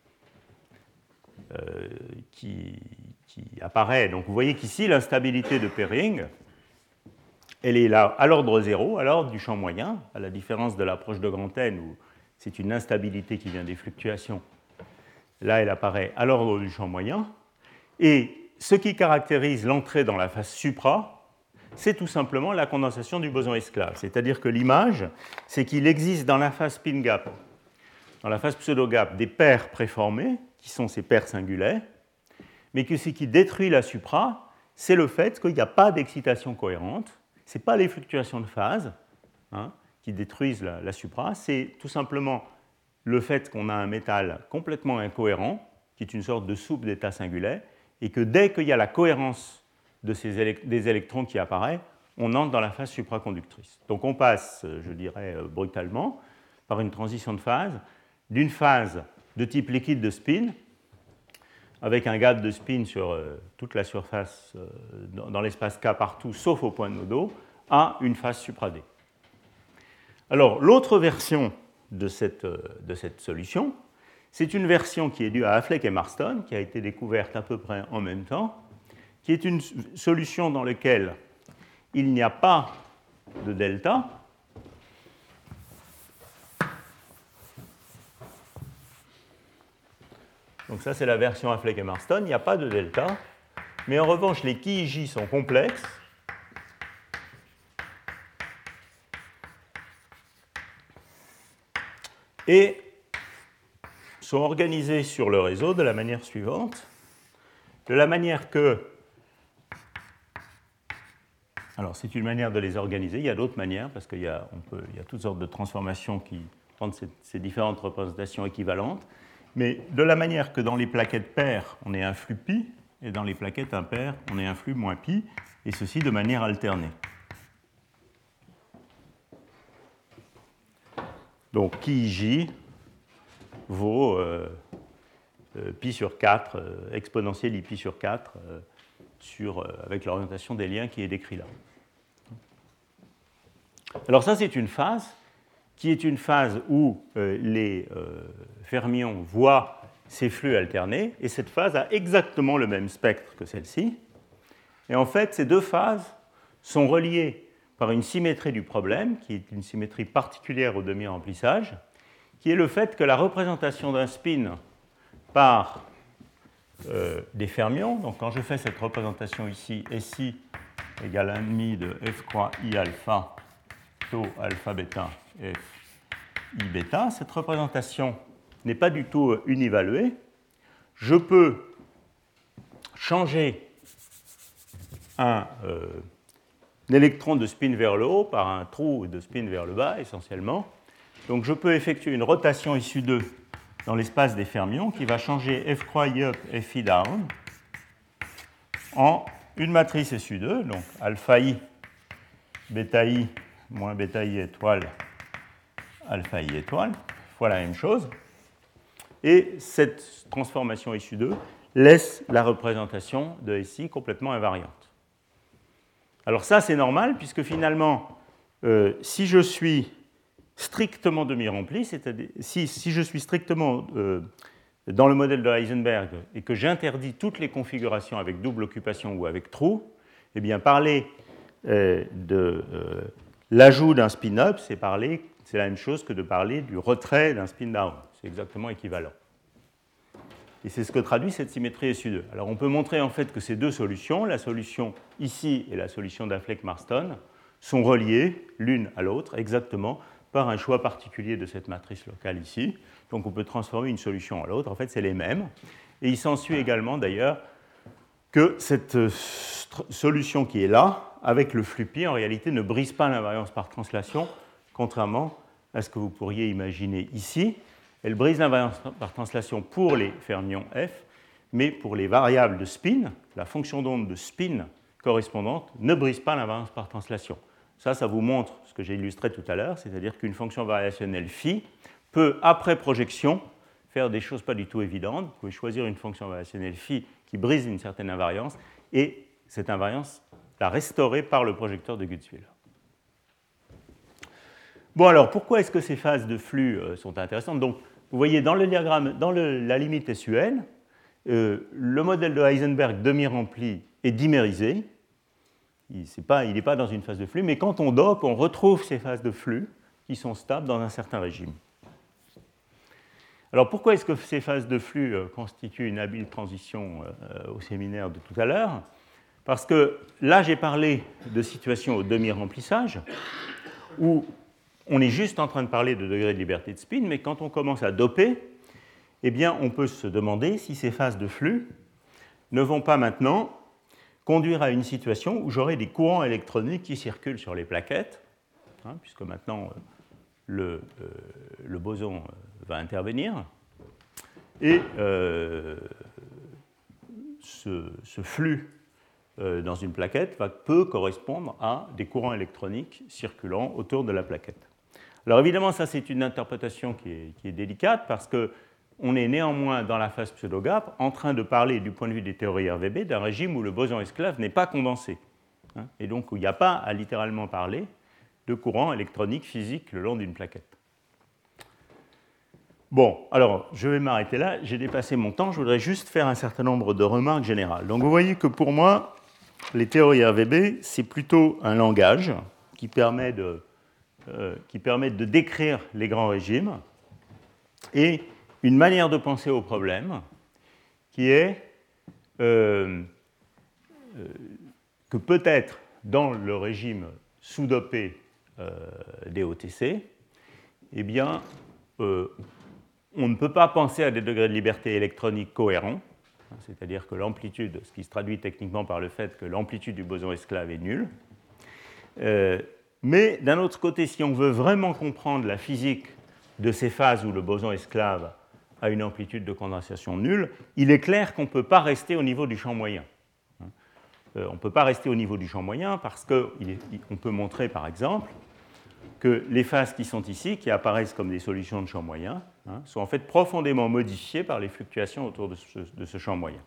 qui apparaît. Donc vous voyez qu'ici, l'instabilité de Pering, elle est là à l'ordre 0, à l'ordre du champ moyen, à la différence de l'approche de grand N, où c'est une instabilité qui vient des fluctuations. Là, elle apparaît à l'ordre du champ moyen. Et ce qui caractérise l'entrée dans la phase supra, c'est tout simplement la condensation du boson esclave. C'est-à-dire que l'image, c'est qu'il existe dans la phase spin gap, dans la phase pseudo-gap, des paires préformées, qui sont ces paires singulaires, mais que ce qui détruit la supra, c'est le fait qu'il n'y a pas d'excitation cohérente, ce n'est pas les fluctuations de phase qui détruisent la supra, c'est tout simplement le fait qu'on a un métal complètement incohérent, qui est une sorte de soupe d'état singulaire, et que dès qu'il y a la cohérence des électrons qui apparaît, on entre dans la phase supraconductrice. Donc on passe, je dirais brutalement, par une transition de phase, d'une phase de type liquide de spin, avec un gap de spin sur toute la surface dans l'espace K partout, sauf au point de nodo, à une phase supra-D. Alors, l'autre version de cette solution, c'est une version qui est due à Affleck et Marston, qui a été découverte à peu près en même temps, qui est une solution dans laquelle il n'y a pas de delta. Donc ça, c'est la version Affleck et Marston, il n'y a pas de delta, mais en revanche, les quilles J sont complexes. Et sont organisés sur le réseau de la manière suivante, de la manière que... Alors, c'est une manière de les organiser, il y a d'autres manières, parce qu'il y a toutes sortes de transformations qui prennent ces différentes représentations équivalentes, mais de la manière que dans les plaquettes paires, on ait un flux pi, et dans les plaquettes impaires, on ait un flux moins pi, et ceci de manière alternée. Donc, qui J vaut pi sur 4, exponentielle i pi sur 4, avec l'orientation des liens qui est décrit là. Alors ça, c'est une phase qui est une phase où les fermions voient ces flux alternés, et cette phase a exactement le même spectre que celle-ci. Et en fait, ces deux phases sont reliées par une symétrie du problème, qui est une symétrie particulière au demi-remplissage, qui est le fait que la représentation d'un spin par des fermions, donc quand je fais cette représentation ici, SI égale 1,5 de F croix I alpha, tau alpha bêta, F I bêta, cette représentation n'est pas du tout univaluée. Je peux changer un électron de spin vers le haut par un trou de spin vers le bas, essentiellement. Donc je peux effectuer une rotation issue 2 dans l'espace des fermions qui va changer F croix I up, F I down en une matrice SU2, donc alpha I, bêta I moins bêta I étoile, alpha I étoile, fois la même chose. Et cette transformation SU2 laisse la représentation de SI complètement invariante. Alors ça, c'est normal, puisque finalement, si je suis strictement demi-rempli, c'est-à-dire si je suis strictement dans le modèle de Heisenberg et que j'interdis toutes les configurations avec double occupation ou avec trou, eh bien parler de l'ajout d'un spin-up, c'est la même chose que de parler du retrait d'un spin-down. C'est exactement équivalent. Et c'est ce que traduit cette symétrie SU2. Alors on peut montrer en fait que ces deux solutions, la solution ici et la solution d'Affleck-Marston, sont reliées l'une à l'autre exactement par un choix particulier de cette matrice locale ici. Donc on peut transformer une solution à l'autre. En fait, c'est les mêmes. Et il s'ensuit également d'ailleurs que cette solution qui est là, avec le flux pi, en réalité ne brise pas l'invariance par translation, contrairement à ce que vous pourriez imaginer ici. Elle brise l'invariance par translation pour les fermions F, mais pour les variables de spin, la fonction d'onde de spin correspondante ne brise pas l'invariance par translation. Ça vous montre ce que j'ai illustré tout à l'heure, c'est-à-dire qu'une fonction variationnelle phi peut, après projection, faire des choses pas du tout évidentes. Vous pouvez choisir une fonction variationnelle phi qui brise une certaine invariance, et cette invariance la restaurer par le projecteur de Gutzwiller. Bon, alors, pourquoi est-ce que ces phases de flux sont intéressantes? Donc, vous voyez, dans le diagramme, dans la limite SUN, le modèle de Heisenberg demi-rempli est dimérisé. Il n'est pas dans une phase de flux, mais quand on dope, on retrouve ces phases de flux qui sont stables dans un certain régime. Alors pourquoi est-ce que ces phases de flux constituent une habile transition au séminaire de tout à l'heure? Parce que là, j'ai parlé de situation au demi-remplissage, où on est juste en train de parler de degré de liberté de spin, mais quand on commence à doper, eh bien, on peut se demander si ces phases de flux ne vont pas maintenant conduire à une situation où j'aurai des courants électroniques qui circulent sur les plaquettes, puisque maintenant le boson va intervenir, et ce flux dans une plaquette peut correspondre à des courants électroniques circulant autour de la plaquette. Alors évidemment, ça c'est une interprétation qui est délicate parce qu'on est néanmoins dans la phase pseudo-gap en train de parler du point de vue des théories RVB d'un régime où le boson esclave n'est pas condensé, et donc où il n'y a pas à littéralement parler de courants électroniques physiques le long d'une plaquette. Bon, alors je vais m'arrêter là, j'ai dépassé mon temps, je voudrais juste faire un certain nombre de remarques générales. Donc vous voyez que pour moi, les théories RVB, c'est plutôt un langage qui permet de décrire les grands régimes et une manière de penser au problème qui est que peut-être dans le régime sous-dopé des OTC, eh bien, on ne peut pas penser à des degrés de liberté électronique cohérents, c'est-à-dire que l'amplitude, ce qui se traduit techniquement par le fait que l'amplitude du boson esclave est nulle. Mais d'un autre côté, si on veut vraiment comprendre la physique de ces phases où le boson esclave a une amplitude de condensation nulle, il est clair qu'on ne peut pas rester au niveau du champ moyen. On ne peut pas rester au niveau du champ moyen parce qu'on peut montrer, par exemple, que les phases qui sont ici, qui apparaissent comme des solutions de champ moyen, sont en fait profondément modifiées par les fluctuations autour de ce champ moyen.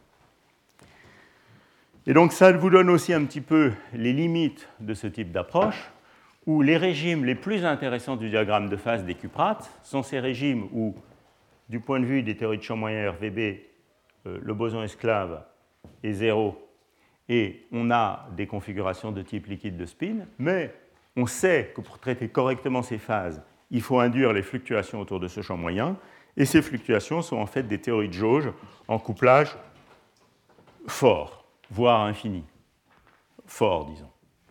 Et donc ça vous donne aussi un petit peu les limites de ce type d'approche, où les régimes les plus intéressants du diagramme de phase des cuprates sont ces régimes où, du point de vue des théories de champ moyen RVB, le boson esclave est zéro et on a des configurations de type liquide de spin, mais on sait que pour traiter correctement ces phases, il faut induire les fluctuations autour de ce champ moyen, et ces fluctuations sont en fait des théories de jauge en couplage fort, voire infini. Fort, disons.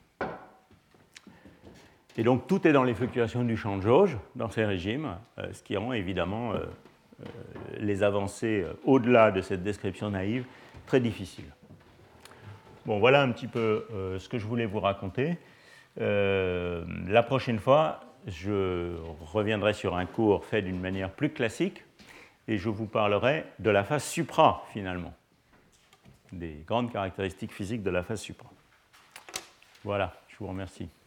Et donc tout est dans les fluctuations du champ de jauge, dans ces régimes, ce qui rend évidemment les avancées au-delà de cette description naïve très difficiles. Bon, voilà un petit peu ce que je voulais vous raconter. La prochaine fois, je reviendrai sur un cours fait d'une manière plus classique et je vous parlerai de la phase supra, finalement, des grandes caractéristiques physiques de la phase supra. Voilà, je vous remercie.